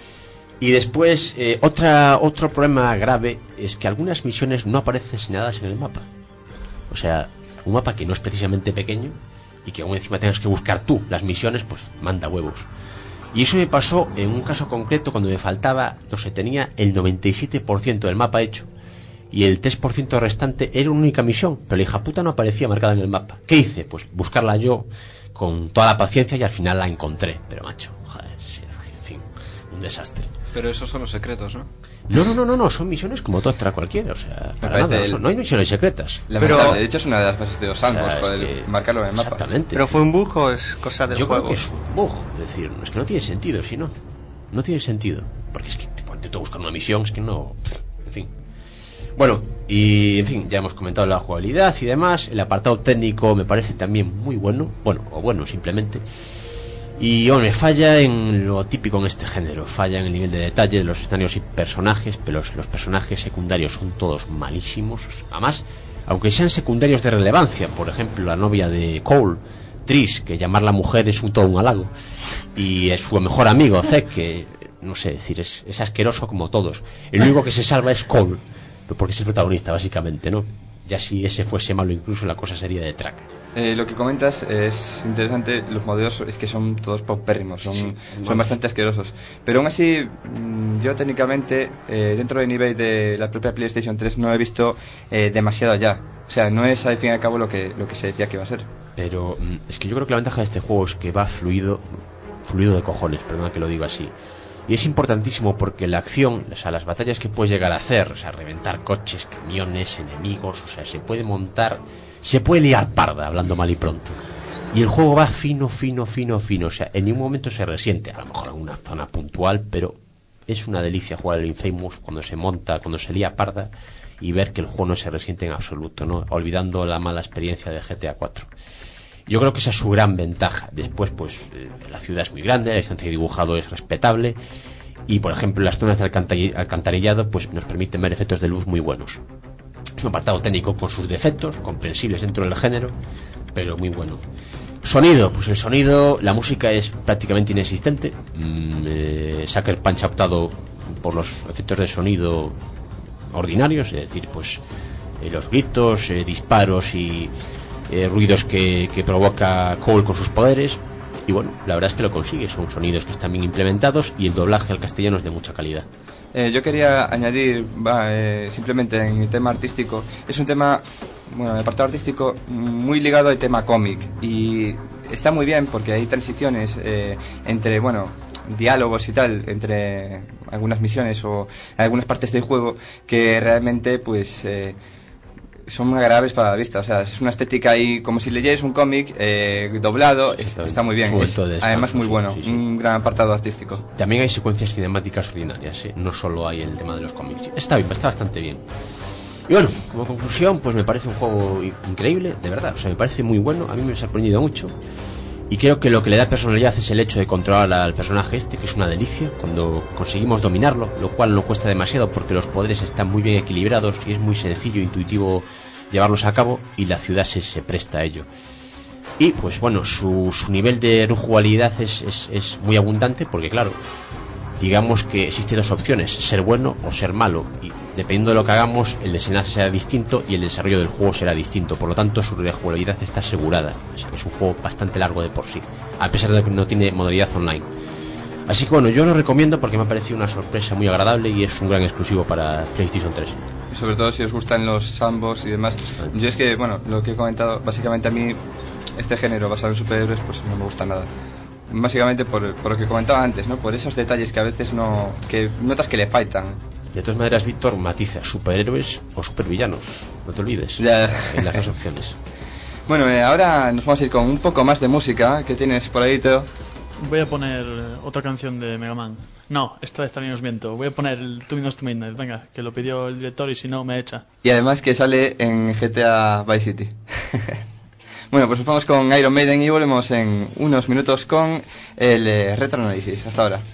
Y después, eh, otra, otro problema grave es que algunas misiones no aparecen señaladas en el mapa. O sea, un mapa que no es precisamente pequeño y que aún encima tengas que buscar tú las misiones, pues manda huevos. Y eso me pasó en un caso concreto cuando me faltaba, no sé, tenía el noventa y siete por ciento del mapa hecho y el tres por ciento restante era una única misión, pero la hija puta no aparecía marcada en el mapa. ¿Qué hice? Pues buscarla yo con toda la paciencia y al final la encontré. Pero macho, joder, en fin, un desastre. Pero esos son los secretos, ¿no? No, no, no, no, no, son misiones como toda otra cualquiera, o sea, para nada, no, son, no hay misiones secretas. La pero verdad, de hecho es una de las bases de los sandbox, o sea, poder que, marcarlo en el mapa. Exactamente. Pero fue un bug o es cosa del Yo juego. Yo creo que es un bug, es decir, es que no tiene sentido, si no, no tiene sentido, porque es que te pones a buscar una misión, es que no, en fin. Bueno, y en fin, ya hemos comentado la jugabilidad y demás, el apartado técnico me parece también muy bueno, bueno, o bueno simplemente. Y bueno, me falla en lo típico en este género, falla en el nivel de detalle de los escenarios y personajes, pero los, los personajes secundarios son todos malísimos. Además, aunque sean secundarios de relevancia, por ejemplo la novia de Cole, Trish, que llamarla mujer es un todo un halago, y es su mejor amigo Zek, que no sé decir, es, es asqueroso como todos. El único que se salva es Cole, porque es el protagonista básicamente, ¿no? Ya si ese fuese malo incluso la cosa sería de track. Eh, lo que comentas es interesante, los modelos es que son todos paupérrimos, son, sí, son bastante asquerosos. Pero aún así, yo técnicamente, eh, dentro del nivel de la propia PlayStation tres no he visto eh, demasiado allá. O sea, no es al fin y al cabo lo que, lo que se decía que iba a ser. Pero mm, es que yo creo que la ventaja de este juego es que va fluido, fluido de cojones, perdona que lo digo así. Y es importantísimo porque la acción, o sea, las batallas que puedes llegar a hacer, o sea, reventar coches, camiones, enemigos, o sea, se puede montar, se puede liar parda, hablando mal y pronto. Y el juego va fino, fino, fino, fino, o sea, en ningún momento se resiente, a lo mejor en una zona puntual, pero es una delicia jugar el Infamous cuando se monta, cuando se lía parda y ver que el juego no se resiente en absoluto, ¿no? Olvidando la mala experiencia de G T A cuatro. Yo creo que esa es su gran ventaja. Después, pues, eh, la ciudad es muy grande, la distancia de dibujado es respetable y, por ejemplo, las zonas de alcantari- alcantarillado, pues, nos permiten ver efectos de luz muy buenos. Es un apartado técnico con sus defectos, comprensibles dentro del género, pero muy bueno. Sonido, pues el sonido, la música es prácticamente inexistente. Mm, eh, Sucker Punch ha optado por los efectos de sonido ordinarios, es decir, pues, eh, los gritos, eh, disparos y Eh, ruidos que, que provoca Cole con sus poderes, y bueno, la verdad es que lo consigue, son sonidos que están bien implementados y el doblaje al castellano es de mucha calidad. Eh, yo quería añadir, va, eh, simplemente en el tema artístico, es un tema, bueno, el apartado artístico muy ligado al tema cómic, y está muy bien porque hay transiciones eh, entre, bueno, diálogos y tal, entre algunas misiones o algunas partes del juego que realmente, pues, eh, son muy agradables para la vista. O sea, es una estética ahí como si leyeras un cómic eh, doblado. Está muy bien, es, descanso, además muy bueno, sí, sí, sí. Un gran apartado artístico. También hay secuencias cinemáticas ordinarias, ¿eh? No solo hay el tema de los cómics. Está bien, está bastante bien. Y bueno, como conclusión, pues me parece un juego increíble, de verdad. O sea, me parece muy bueno, a mí me ha sorprendido mucho. Y creo que lo que le da personalidad es el hecho de controlar al personaje este, que es una delicia cuando conseguimos dominarlo, lo cual no cuesta demasiado porque los poderes están muy bien equilibrados y es muy sencillo e intuitivo llevarlos a cabo, y la ciudad se, se presta a ello. Y pues bueno, su, su nivel de rejugabilidad es, es, es muy abundante porque, claro, digamos que existen dos opciones, ser bueno o ser malo, y dependiendo de lo que hagamos el desenlace será distinto y el desarrollo del juego será distinto, por lo tanto su rejugabilidad está asegurada. O sea, que es un juego bastante largo de por sí, a pesar de que no tiene modalidad online. Así que bueno, yo lo recomiendo porque me ha parecido una sorpresa muy agradable y es un gran exclusivo para PlayStation tres. Y sobre todo si os gustan los sandbox y demás. Yo es que, bueno, lo que he comentado, básicamente a mí este género basado en superhéroes pues no me gusta nada. Básicamente por, por lo que comentaba antes, ¿no? Por esos detalles que a veces no, que notas que le faltan. De todas maneras, Víctor, matiza, superhéroes o supervillanos, no te olvides, ya. En las dos opciones. Bueno, eh, ahora nos vamos a ir con un poco más de música. ¿Qué tienes por ahí, Teo? Voy a poner otra canción de Mega Man. No, esta vez también os miento. Voy a poner el Two Minutes to Midnight, venga, que lo pidió el director y si no me echa. Y además que sale en G T A Vice City. Bueno, pues nos vamos con Iron Maiden y volvemos en unos minutos con el eh, retroanálisis. Hasta ahora.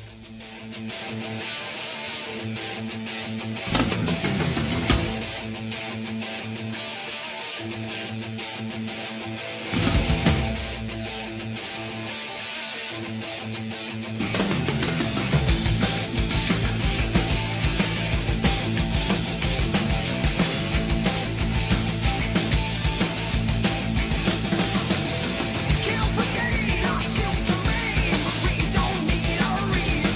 Kill brigade, I shoot to me. We don't need a reason.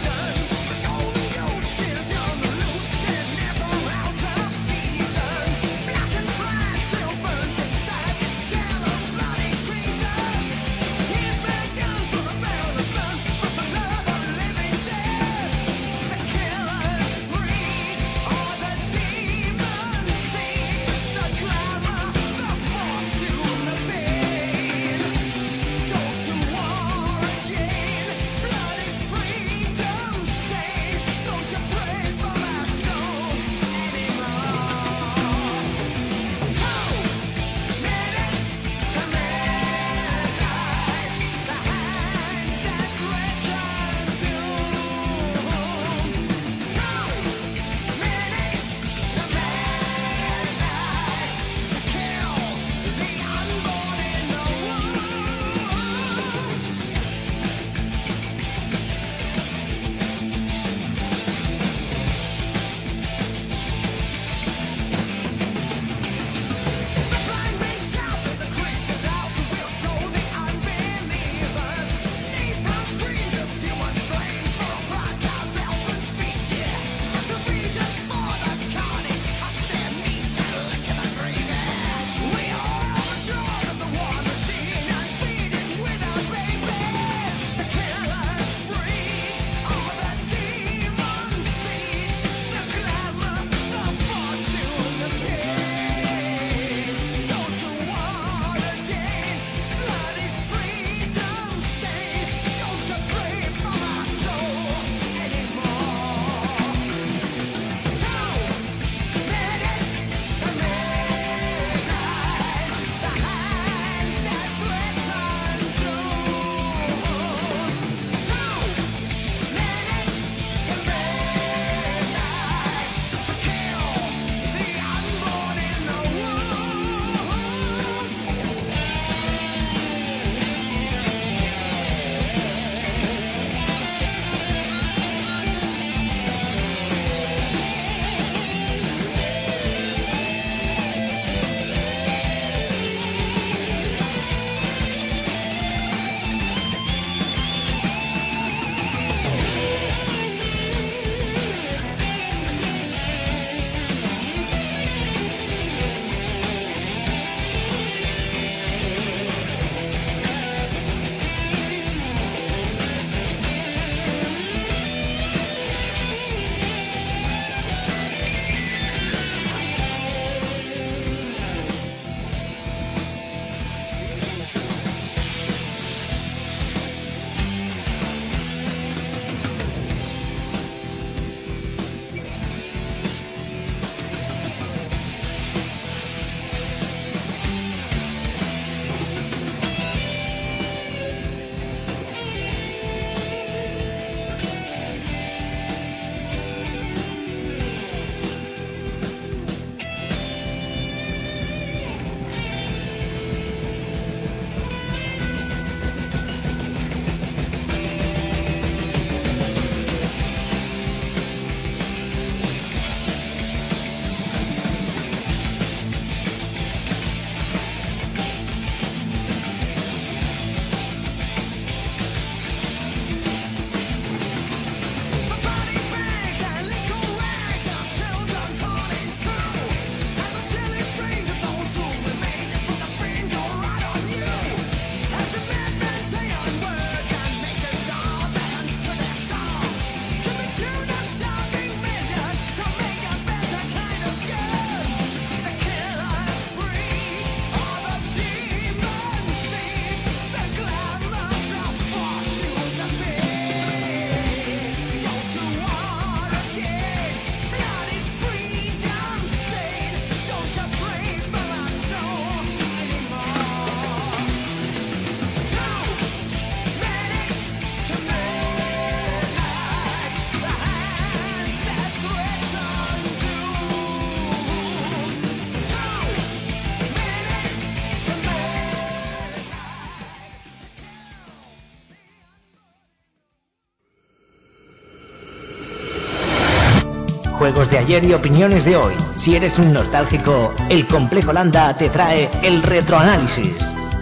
juegos de ayer y opiniones de hoy. Si eres un nostálgico, el Complejo Landa te trae el retroanálisis.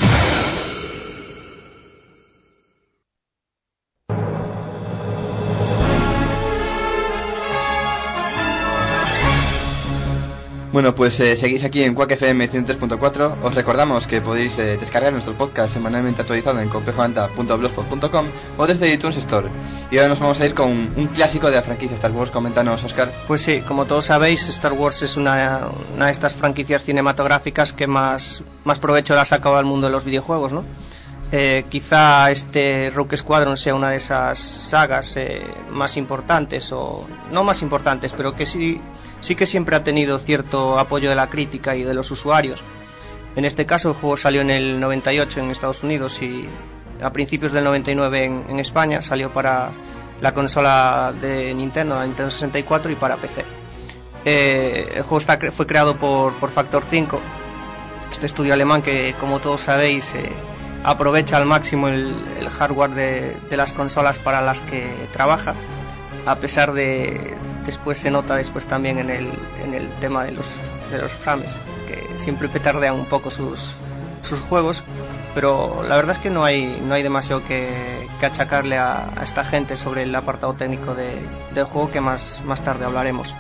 Bueno, pues eh, seguís aquí en Quack F M ciento tres punto cuatro. Os recordamos que podéis eh, descargar nuestro podcast semanalmente actualizado en complejo landa punto blogspot punto com o desde iTunes Store. Y ahora nos vamos a ir con un clásico de la franquicia Star Wars. Coméntanos, Oscar. Pues sí, como todos sabéis, Star Wars es una, una de estas franquicias cinematográficas que más, más provecho le ha sacado al mundo de los videojuegos, ¿no? Eh, quizá este Rogue Squadron sea una de esas sagas eh, más importantes, o no más importantes, pero que sí, sí que siempre ha tenido cierto apoyo de la crítica y de los usuarios. En este caso el juego salió en el noventa y ocho en Estados Unidos y a principios del noventa y nueve en, en España. Salió para la consola de Nintendo, la Nintendo sesenta y cuatro, y para P C. Eh, el juego está, fue creado por, por Factor cinco, este estudio alemán que, como todos sabéis, eh, aprovecha al máximo el, el hardware de, de las consolas para las que trabaja, a pesar de, después se nota después también en el, en el tema de los, de los frames, que siempre petardean un poco sus, sus juegos, pero la verdad es que no hay, no hay demasiado que, que achacarle a, a esta gente sobre el apartado técnico de, del juego, que más, más tarde hablaremos.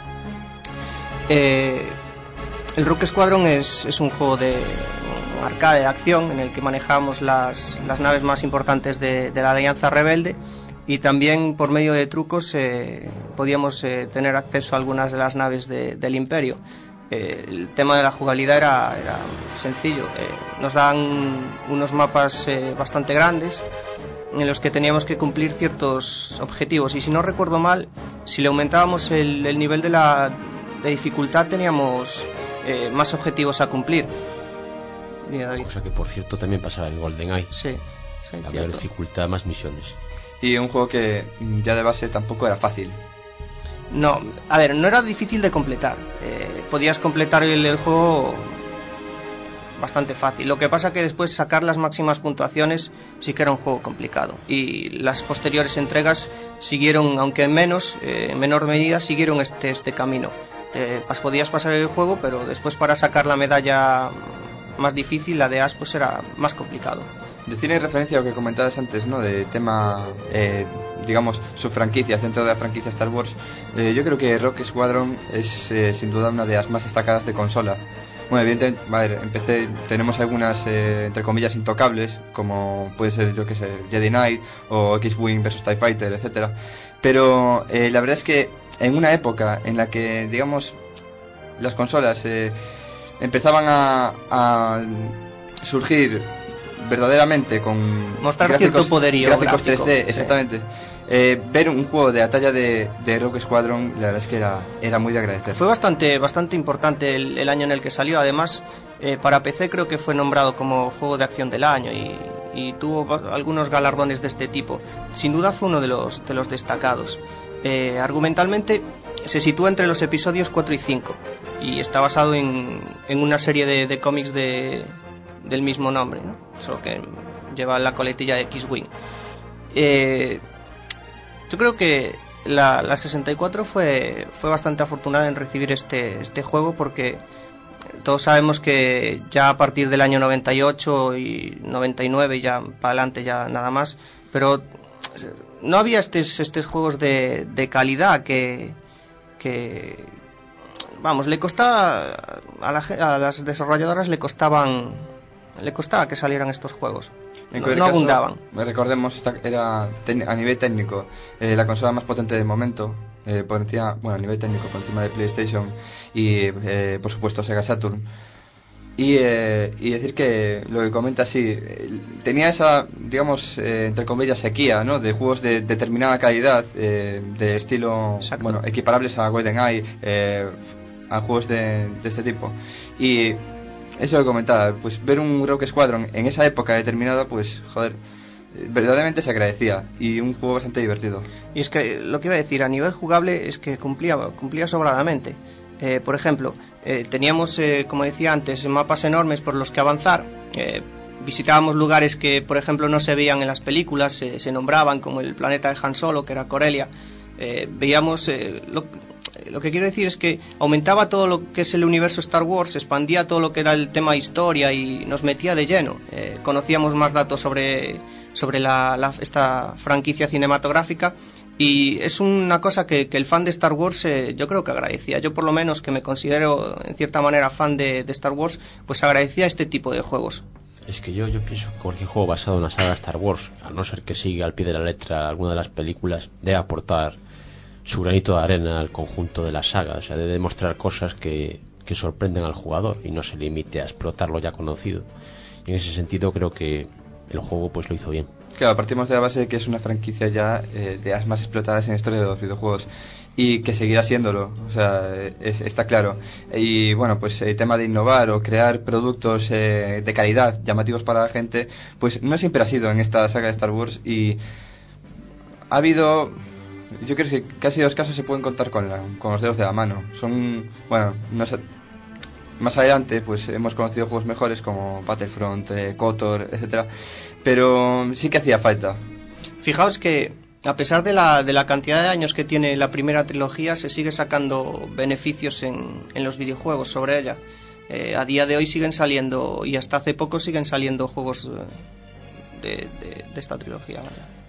Eh, el Rogue Squadron es, es un juego de arcade de acción en el que manejamos las, las naves más importantes de, de la Alianza Rebelde, y también por medio de trucos eh, podíamos eh, tener acceso a algunas de las naves de, del Imperio. Eh, el tema de la jugabilidad era, era sencillo. Eh, nos dan unos mapas eh, bastante grandes en los que teníamos que cumplir ciertos objetivos, y si no recuerdo mal, si le aumentábamos el, el nivel de la de dificultad teníamos eh, más objetivos a cumplir. Cosa que por cierto también pasaba en GoldenEye. Sí, sí, había cierto. dificultad, más misiones. Y un juego que ya de base tampoco era fácil. No, a ver, no era difícil de completar. Eh, podías completar el, el juego bastante fácil. Lo que pasa que después sacar las máximas puntuaciones sí que era un juego complicado. Y las posteriores entregas siguieron, aunque en menos, eh, en menor medida, siguieron este, este camino. Te, pas, podías pasar el juego, pero después para sacar la medalla más difícil, la de As, pues era más complicado. Decir en referencia a lo que comentabas antes, ¿no? De tema, eh, digamos, sus franquicias dentro de la franquicia Star Wars, eh, yo creo que Rogue Squadron es eh, sin duda una de las más destacadas de consola. Bueno, evidentemente, a ver, en P C tenemos algunas, eh, entre comillas, intocables, como puede ser, yo que sé, Jedi Knight o X-Wing versus TIE Fighter, etcétera. Pero eh, la verdad es que en una época en la que, digamos, las consolas eh, empezaban a, a surgir verdaderamente con mostrar gráficos, cierto poderío gráficos gráfico, tres D, sí. exactamente. Eh, ver un juego de la talla de, de Rogue Squadron, la verdad es que era, era muy de agradecer. Fue bastante, bastante importante el, el año en el que salió. Además, eh, para P C creo que fue nombrado como juego de acción del año y, y tuvo algunos galardones de este tipo. Sin duda fue uno de los, de los destacados. Eh, argumentalmente se sitúa entre los episodios cuatro y cinco y está basado en, en una serie de, de cómics de, del mismo nombre, ¿no? Solo que lleva la coletilla de X-Wing. Eh, yo creo que la, la sesenta y cuatro fue, fue bastante afortunada en recibir este, este juego, porque todos sabemos que ya a partir del año noventa y ocho y noventa y nueve, ya para adelante ya nada más, pero no había estos, estos juegos de, de calidad que, que, vamos, le costaba a, la, a las desarrolladoras le costaban le costaba que salieran estos juegos. En no, cualquier no caso, abundaban. Recordemos, esta era a nivel técnico eh, la consola más potente del momento, eh, por encima, bueno, a nivel técnico por encima de PlayStation y eh, por supuesto Sega Saturn. Y, eh, y decir que lo que comenta, sí, eh, tenía esa, digamos, eh, entre comillas, sequía, ¿no? De juegos de determinada calidad, eh, de estilo, Exacto. bueno, equiparables a GoldenEye, eh, a juegos de, de este tipo. Y eso que comentaba, pues ver un Rogue Squadron en esa época determinada, pues, joder, verdaderamente se agradecía, y un juego bastante divertido. Y es que lo que iba a decir, a nivel jugable, es que cumplía, cumplía sobradamente. Eh, por ejemplo, eh, teníamos, eh, como decía antes, mapas enormes por los que avanzar. Eh, visitábamos lugares que, por ejemplo, no se veían en las películas, eh, se nombraban, como el planeta de Han Solo, que era Corellia. Eh, veíamos, eh, lo, lo que quiero decir es que aumentaba todo lo que es el universo Star Wars, expandía todo lo que era el tema historia y nos metía de lleno. Eh, conocíamos más datos sobre, sobre la, la, esta franquicia cinematográfica, y es una cosa que, que el fan de Star Wars eh, yo creo que agradecía. Yo, por lo menos, que me considero en cierta manera fan de, de Star Wars, pues agradecía este tipo de juegos. Es que yo, yo pienso que cualquier juego basado en la saga Star Wars, a no ser que siga al pie de la letra alguna de las películas, debe aportar su granito de arena al conjunto de la saga. O sea, debe demostrar cosas que, que sorprenden al jugador y no se limite a explotar lo ya conocido. Y en ese sentido creo que el juego pues lo hizo bien. Claro, partimos de la base de que es una franquicia ya eh, de las más explotadas en la historia de los videojuegos, y que seguirá siéndolo, o sea, es, está claro. Y bueno, pues el tema de innovar o crear productos eh, de calidad llamativos para la gente, pues no siempre ha sido en esta saga de Star Wars, y ha habido, yo creo que casi los casos se pueden contar con, la, con los dedos de la mano. Son, bueno, no sé, más adelante pues hemos conocido juegos mejores como Battlefront, eh, KOTOR, etcétera, pero sí que hacía falta. Fijaos que a pesar de la, de la cantidad de años que tiene la primera trilogía, se sigue sacando beneficios en, en los videojuegos sobre ella. Eh, a día de hoy siguen saliendo, y hasta hace poco siguen saliendo juegos de, de, de esta trilogía.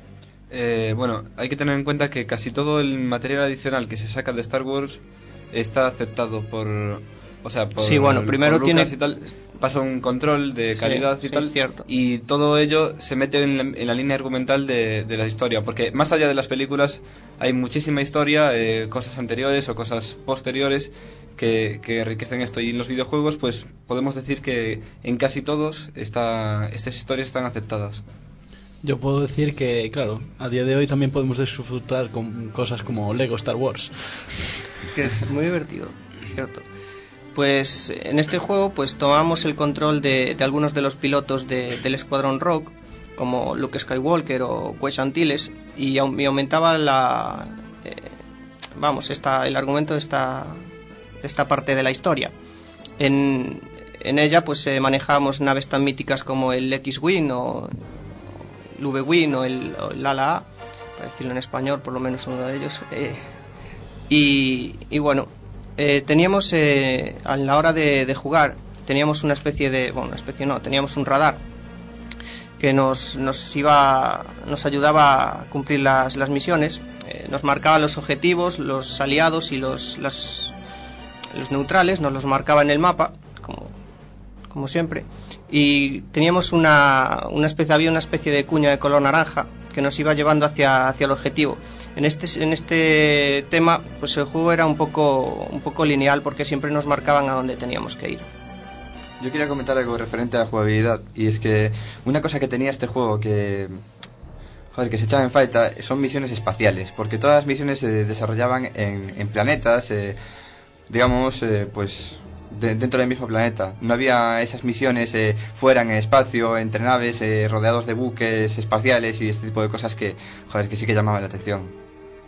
Eh, bueno, hay que tener en cuenta que casi todo el material adicional que se saca de Star Wars está aceptado por... O sea, por, sí, bueno, primero por Lucas tiene... y tal, pasa un control de calidad sí, y sí, tal, cierto. y todo ello se mete en la, en la línea argumental de, de la historia, porque más allá de las películas hay muchísima historia, eh, cosas anteriores o cosas posteriores que, que enriquecen esto, y en los videojuegos pues podemos decir que en casi todos esta, estas historias están aceptadas. Yo puedo decir que, claro, a día de hoy también podemos disfrutar con cosas como Lego Star Wars, que es muy divertido, cierto. Pues en este juego pues tomamos el control de, de algunos de los pilotos de, del Escuadrón Rogue, como Luke Skywalker o Wedge Antilles, y, y aumentaba la eh, vamos esta el argumento de esta de esta parte de la historia. En, en ella pues eh, manejábamos naves tan míticas como el X-Wing o el V-Wing o el, o el Ala A, para decirlo en español, por lo menos uno de ellos, eh, y, y bueno, Eh, teníamos eh, a la hora de, de jugar teníamos una especie de bueno una especie no teníamos un radar que nos nos iba nos ayudaba a cumplir las, las misiones, eh, nos marcaba los objetivos, los aliados y los las, los neutrales, nos los marcaba en el mapa como como siempre, y teníamos una una especie había una especie de cuña de color naranja que nos iba llevando hacia hacia el objetivo. En este en este tema pues el juego era un poco un poco lineal, porque siempre nos marcaban a dónde teníamos que ir. Yo quería comentar algo referente a la jugabilidad, y es que una cosa que tenía este juego que joder, que se echaba en falta son misiones espaciales, porque todas las misiones se desarrollaban en, en planetas, eh, digamos, eh, pues de, dentro del mismo planeta. No había esas misiones eh, fuera en el espacio, entre naves, eh, rodeados de buques espaciales y este tipo de cosas que, joder, que sí que llamaban la atención.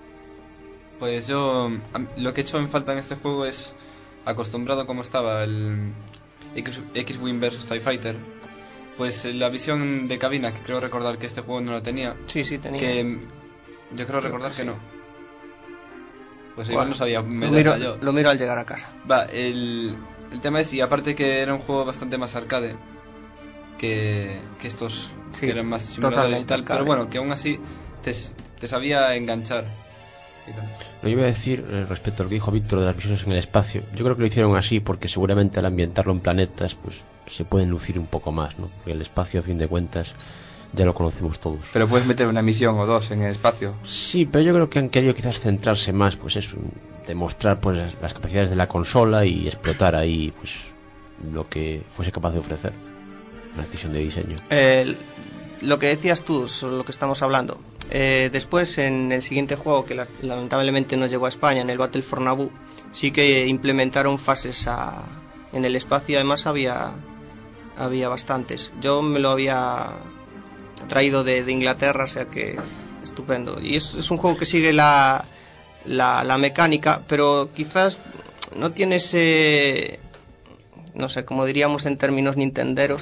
Pues yo lo que he hecho en falta en este juego es, acostumbrado como estaba el X, X-Wing versus TIE Fighter, pues la visión de cabina, que creo recordar que este juego no la tenía. Sí, sí, tenía. Que yo creo recordar que, que no. Pues bueno, igual no sabía. Me lo, miro, yo. lo miro al llegar a casa. Va, el, el tema es, y aparte que era un juego bastante más arcade que, que estos sí, que eran más simuladores y tal, arcade. Pero bueno, que aún así te, te sabía enganchar. Lo iba a decir eh, respecto a lo que dijo Víctor de las misiones en el espacio. Yo creo que lo hicieron así porque seguramente al ambientarlo en planetas pues se pueden lucir un poco más, ¿no? Porque el espacio, a fin de cuentas, ya lo conocemos todos. Pero puedes meter una misión o dos en el espacio. Sí, pero yo creo que han querido quizás centrarse más, pues eso, demostrar pues las capacidades de la consola y explotar ahí pues lo que fuese capaz de ofrecer. Una decisión de diseño. Eh, lo que decías tú, sobre lo que estamos hablando. Eh, después, en el siguiente juego, que la, lamentablemente no llegó a España, en el Battle for Naboo, sí que implementaron fases a, en el espacio. Además había había bastantes. Yo me lo había traído de, de Inglaterra, o sea que estupendo. Y es, es un juego que sigue la, la, la mecánica, pero quizás no tiene ese, no sé, como diríamos en términos nintenderos,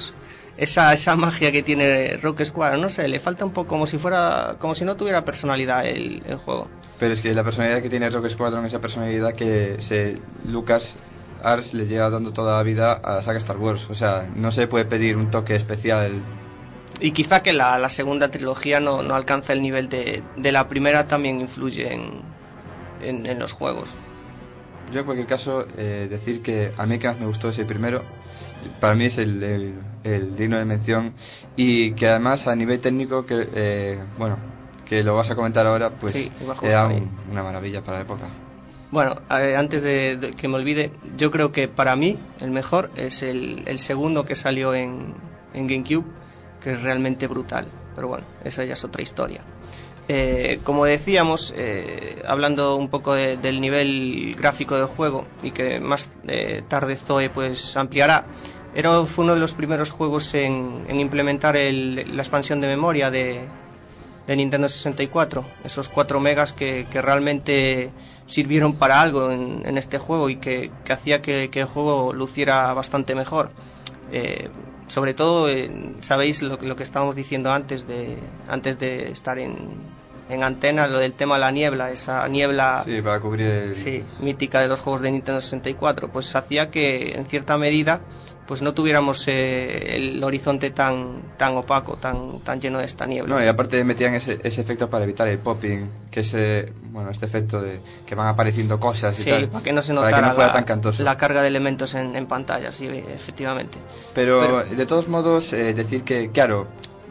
esa esa magia que tiene Rogue Squadron, no sé, le falta un poco como si fuera como si no tuviera personalidad el, el juego. Pero es que la personalidad que tiene Rogue Squadron, esa personalidad que se Lucas Arts le lleva dando toda la vida a la saga Star Wars, o sea, no se puede pedir un toque especial. Y quizá que la, la segunda trilogía no, no alcanza el nivel de, de la primera, también influye en, en, en los juegos. Yo en cualquier caso, eh, decir que a mí que más me gustó ese primero, para mí es el, el, el digno de mención, y que además a nivel técnico, que eh, bueno, que lo vas a comentar ahora, pues sí, era un, una maravilla para la época. Bueno, eh, antes de, de que me olvide, yo creo que para mí el mejor es el, el segundo que salió en, en GameCube, que es realmente brutal, pero bueno, esa ya es otra historia. Eh, como decíamos, eh, hablando un poco de, del nivel gráfico del juego, y que más eh, tarde Zoe pues ampliará, era, fue uno de los primeros juegos en, en implementar el, la expansión de memoria de, de Nintendo sesenta y cuatro, esos cuatro megas que, que realmente sirvieron para algo en, en este juego, y que, que hacía que, que el juego luciera bastante mejor. Eh, sobre todo, eh, sabéis lo, lo que estábamos diciendo antes de antes de estar en, en antena, lo del tema de la niebla, esa niebla sí, para cubrir el... sí, mítica de los juegos de Nintendo sesenta y cuatro, pues hacía que en cierta medida pues no tuviéramos eh, el horizonte tan tan opaco, tan tan lleno de esta niebla. No, y aparte metían ese, ese efecto para evitar el popping, que es eh, bueno, este efecto de que van apareciendo cosas y sí, tal, para que no se notara para que no fuera la, tan cantoso. la carga de elementos en, en pantalla, sí, efectivamente. Pero, Pero de todos modos, eh, decir que, claro,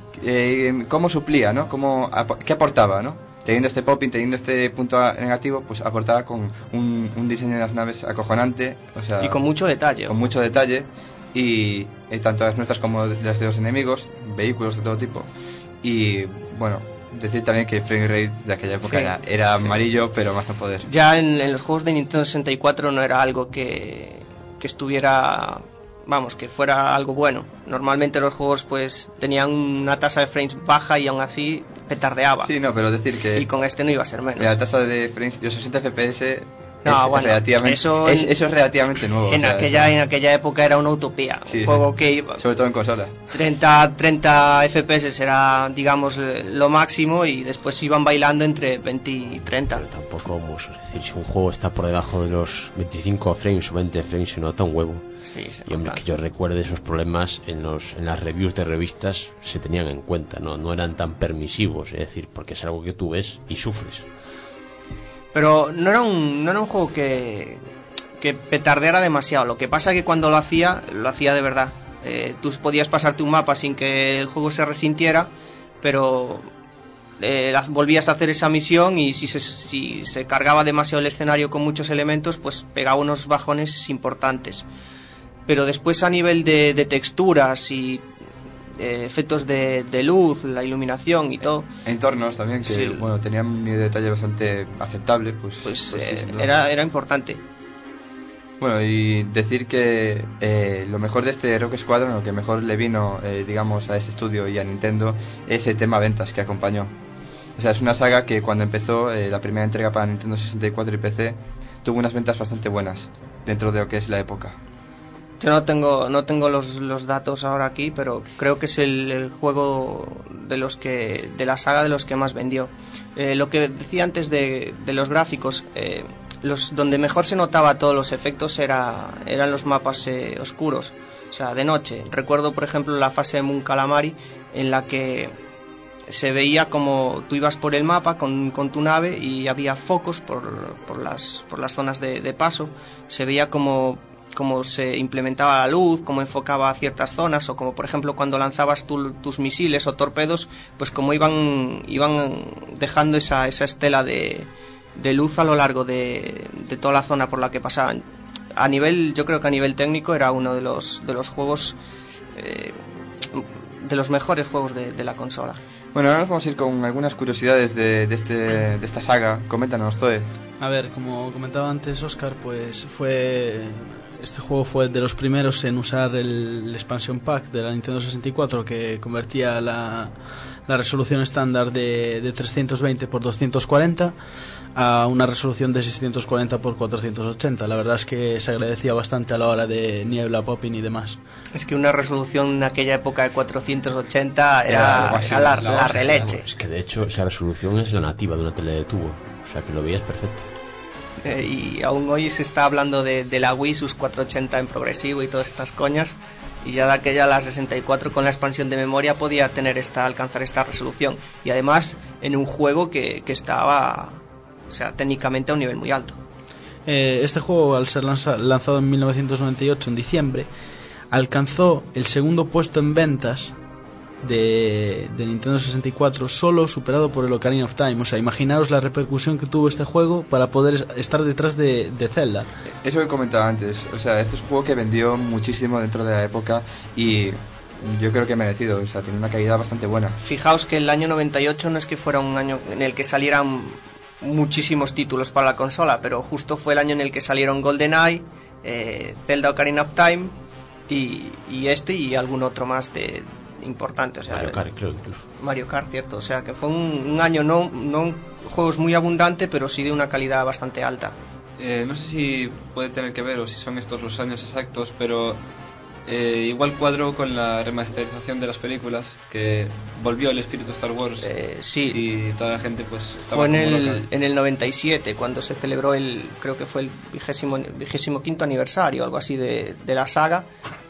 eh, cómo suplía, ¿no? Cómo, ap- ¿Qué aportaba, no? Teniendo este popping, teniendo este punto negativo, pues aportaba con un, un diseño de las naves acojonante, o sea, y con mucho detalle. con mucho detalle, y eh, tanto las nuestras como las de los enemigos, vehículos de todo tipo. Y bueno, decir también que el frame rate de aquella época Sí, era, era sí. amarillo, pero más no poder. Ya en, en los juegos de Nintendo sesenta y cuatro no era algo que, que estuviera, vamos, que fuera algo bueno. Normalmente los juegos pues tenían una tasa de frames baja y aún así petardeaba. Sí, no, pero decir que Y con este no iba a ser menos. la tasa de frames, los sesenta F P S No, es bueno, relativamente, eso es, en- eso es relativamente nuevo. En o sea, aquella, eso- en aquella época era una utopía. Sí, un juego sí. que iba, sobre todo en consola. treinta, treinta F P S era, digamos, eh, lo máximo, y después iban bailando entre veinte y treinta. Pero tampoco vamos a decir, si un juego está por debajo de los veinticinco frames o veinte frames se nota un huevo. Sí, se Y hombre, nota. que yo recuerde, esos problemas en los en las reviews de revistas se tenían en cuenta, no no eran tan permisivos, es decir, porque es algo que tú ves y sufres. Pero no era un, no era un juego que, que petardeara demasiado. Lo que pasa es que cuando lo hacía, lo hacía de verdad. Eh, tú podías pasarte un mapa sin que el juego se resintiera, pero eh, la- volvías a hacer esa misión, y si se, si se cargaba demasiado el escenario con muchos elementos, pues pegaba unos bajones importantes. Pero después, a nivel de, de texturas y eh, efectos de, de luz, la iluminación y todo, Entornos también, que Sí. bueno, tenían un nivel de detalle bastante aceptable, pues, pues pues sí, eh, sin duda. era, era importante. Bueno, y decir que eh, lo mejor de este Rogue Squadron, lo que mejor le vino, eh, digamos, a este estudio y a Nintendo, es el tema ventas que acompañó. O sea, es una saga que cuando empezó eh, la primera entrega para Nintendo sesenta y cuatro y P C, tuvo unas ventas bastante buenas dentro de lo que es la época. Yo no tengo no tengo los, los datos ahora aquí, pero creo que es el, el juego de los que de la saga de los que más vendió. Eh, lo que decía antes de, de los gráficos, eh, los donde mejor se notaba todos los efectos era eran los mapas eh, oscuros, o sea, de noche. Recuerdo, por ejemplo, la fase de Moon Calamari, en la que se veía como tú ibas por el mapa con, con tu nave, y había focos por, por las por las zonas de, de paso. Se veía como cómo se implementaba la luz, cómo enfocaba ciertas zonas, o como por ejemplo cuando lanzabas tu, tus misiles o torpedos, pues como iban iban dejando esa, esa estela de, de luz a lo largo de, de toda la zona por la que pasaban. A nivel, yo creo que a nivel técnico era uno de los de los juegos eh, de los mejores juegos de, de la consola. Bueno, ahora nos vamos a ir con algunas curiosidades de, de, este, de esta saga. Coméntanos, Zoe. A ver, como comentaba antes Oscar, pues fue este juego fue de los primeros en usar el, el expansion pack de la Nintendo sesenta y cuatro, que convertía la, la resolución estándar de, de trescientos veinte por doscientos cuarenta a una resolución de seiscientos cuarenta por cuatrocientos ochenta. La verdad es que se agradecía bastante a la hora de niebla, popping y demás. Es que una resolución en aquella época de cuatrocientos ochenta era, Era, era la, la, la releche. Es que de hecho esa resolución es la nativa de una tele de tubo, o sea que lo veías perfecto. Eh, y aún hoy se está hablando de, de la Wii, sus cuatrocientos ochenta en progresivo y todas estas coñas, y ya de aquella la sesenta y cuatro con la expansión de memoria podía tener esta alcanzar esta resolución, y además en un juego que, que estaba, o sea, técnicamente a un nivel muy alto. Eh, este juego, al ser lanza- lanzado en mil novecientos noventa y ocho en diciembre, alcanzó el segundo puesto en ventas de, de Nintendo sesenta y cuatro, solo superado por el Ocarina of Time. O sea, imaginaos la repercusión que tuvo este juego para poder estar detrás de, de Zelda. Eso que comentaba antes, o sea, este es un juego que vendió muchísimo dentro de la época y yo creo que merecido, o sea, tiene una calidad bastante buena. Fijaos que el año noventa y ocho no es que fuera un año en el que salieran muchísimos títulos para la consola, pero justo fue el año en el que salieron GoldenEye, eh, Zelda Ocarina of Time y, y este y algún otro más de importante, o sea, Mario Kart, creo incluso. Mario Kart, cierto, o sea que fue un, un año no, no juegos muy abundante, pero sí de una calidad bastante alta. Eh, no sé si puede tener que ver o si son estos los años exactos, pero eh, igual cuadro con la remasterización de las películas, que volvió el espíritu de Star Wars. Eh, sí, y toda la gente pues estaba fue en como el, loca. en el noventa y siete cuando se celebró el, creo que fue el vigésimo, vigésimo quinto aniversario, algo así de, de la saga,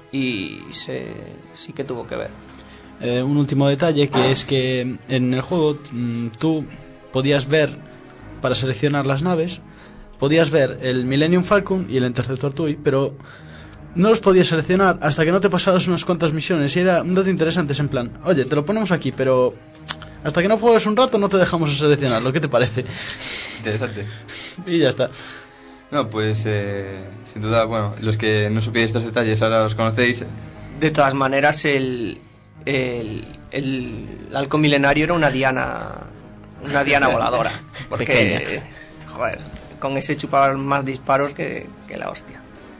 y se, sí que tuvo que ver. Eh, un último detalle, que es que en el juego mm, tú podías ver, para seleccionar las naves, podías ver el Millennium Falcon y el Interceptor Tui, pero no los podías seleccionar hasta que no te pasaras unas cuantas misiones. Y era un dato interesante, es en plan, oye, te lo ponemos aquí, pero hasta que no juegues un rato no te dejamos seleccionarlo. ¿Qué te parece? Interesante. Y ya está. No, pues eh, sin duda, bueno, los que no supierais estos detalles ahora los conocéis. De todas maneras, el, el, el halcón milenario era una diana, una diana voladora, porque, Pequeña. joder, con ese chupaba más disparos que, que la hostia.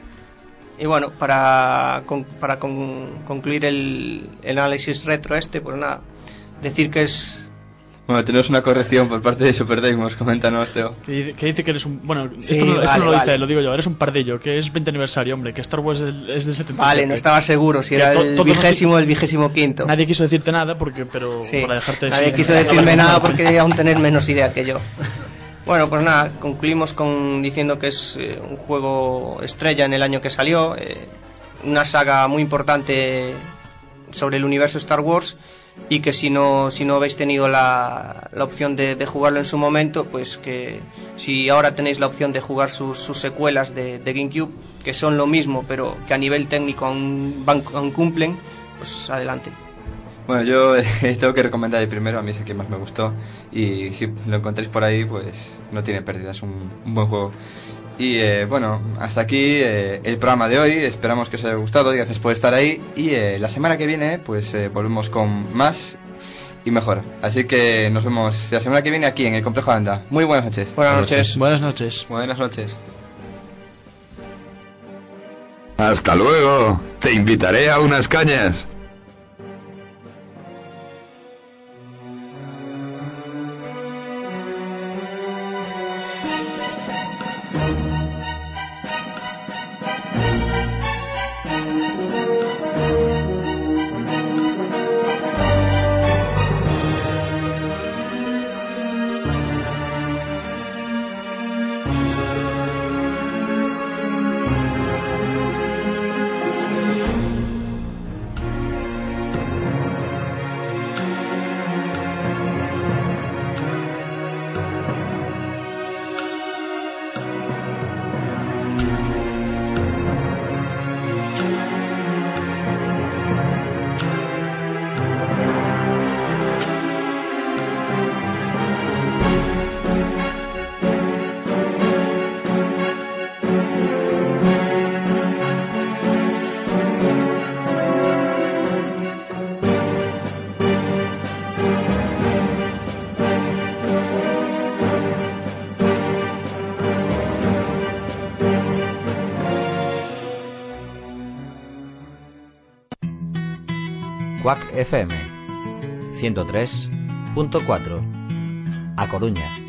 Y bueno, para, con, para con, concluir el, el análisis retro este, pues nada, decir que es... Bueno, tenemos una corrección por parte de Super Deimos, coméntanos, Teo. Que dice, que dice que eres un... Bueno, Sí, esto no, esto vale, no lo dice vale. él, lo digo yo. Eres un pardillo, que es veinte aniversario, hombre. Que Star Wars es, del- es del setenta y siete. Vale, no estaba seguro si Que era to- el todos nos- vigésimo o el vigésimo quinto. Nadie quiso decirte nada, porque pero Sí, para dejarte... nadie sin- quiso decirme nada porque aún tener menos idea que yo. Bueno, pues nada, concluimos con diciendo que es eh, un juego estrella en el año que salió, eh, una saga muy importante sobre el universo Star Wars, y que si no si no habéis tenido la, la opción de, de jugarlo en su momento, pues que si ahora tenéis la opción de jugar sus, sus secuelas de, de GameCube, que son lo mismo pero que a nivel técnico aún, van- aún cumplen, pues adelante. Bueno, yo eh, tengo que recomendar el primero, a mí es el que más me gustó. Y si lo encontráis por ahí, pues no tiene pérdida, es un, un buen juego. Y eh, bueno, hasta aquí eh, el programa de hoy. Esperamos que os haya gustado y gracias por estar ahí. Y eh, la semana que viene, pues eh, volvemos con más y mejor. Así que nos vemos la semana que viene aquí en el Complejo Anda. Muy buenas noches. Buenas noches. Buenas noches. Buenas noches. Hasta luego. Te invitaré a unas cañas. Quack F M ciento tres punto cuatro. A Coruña.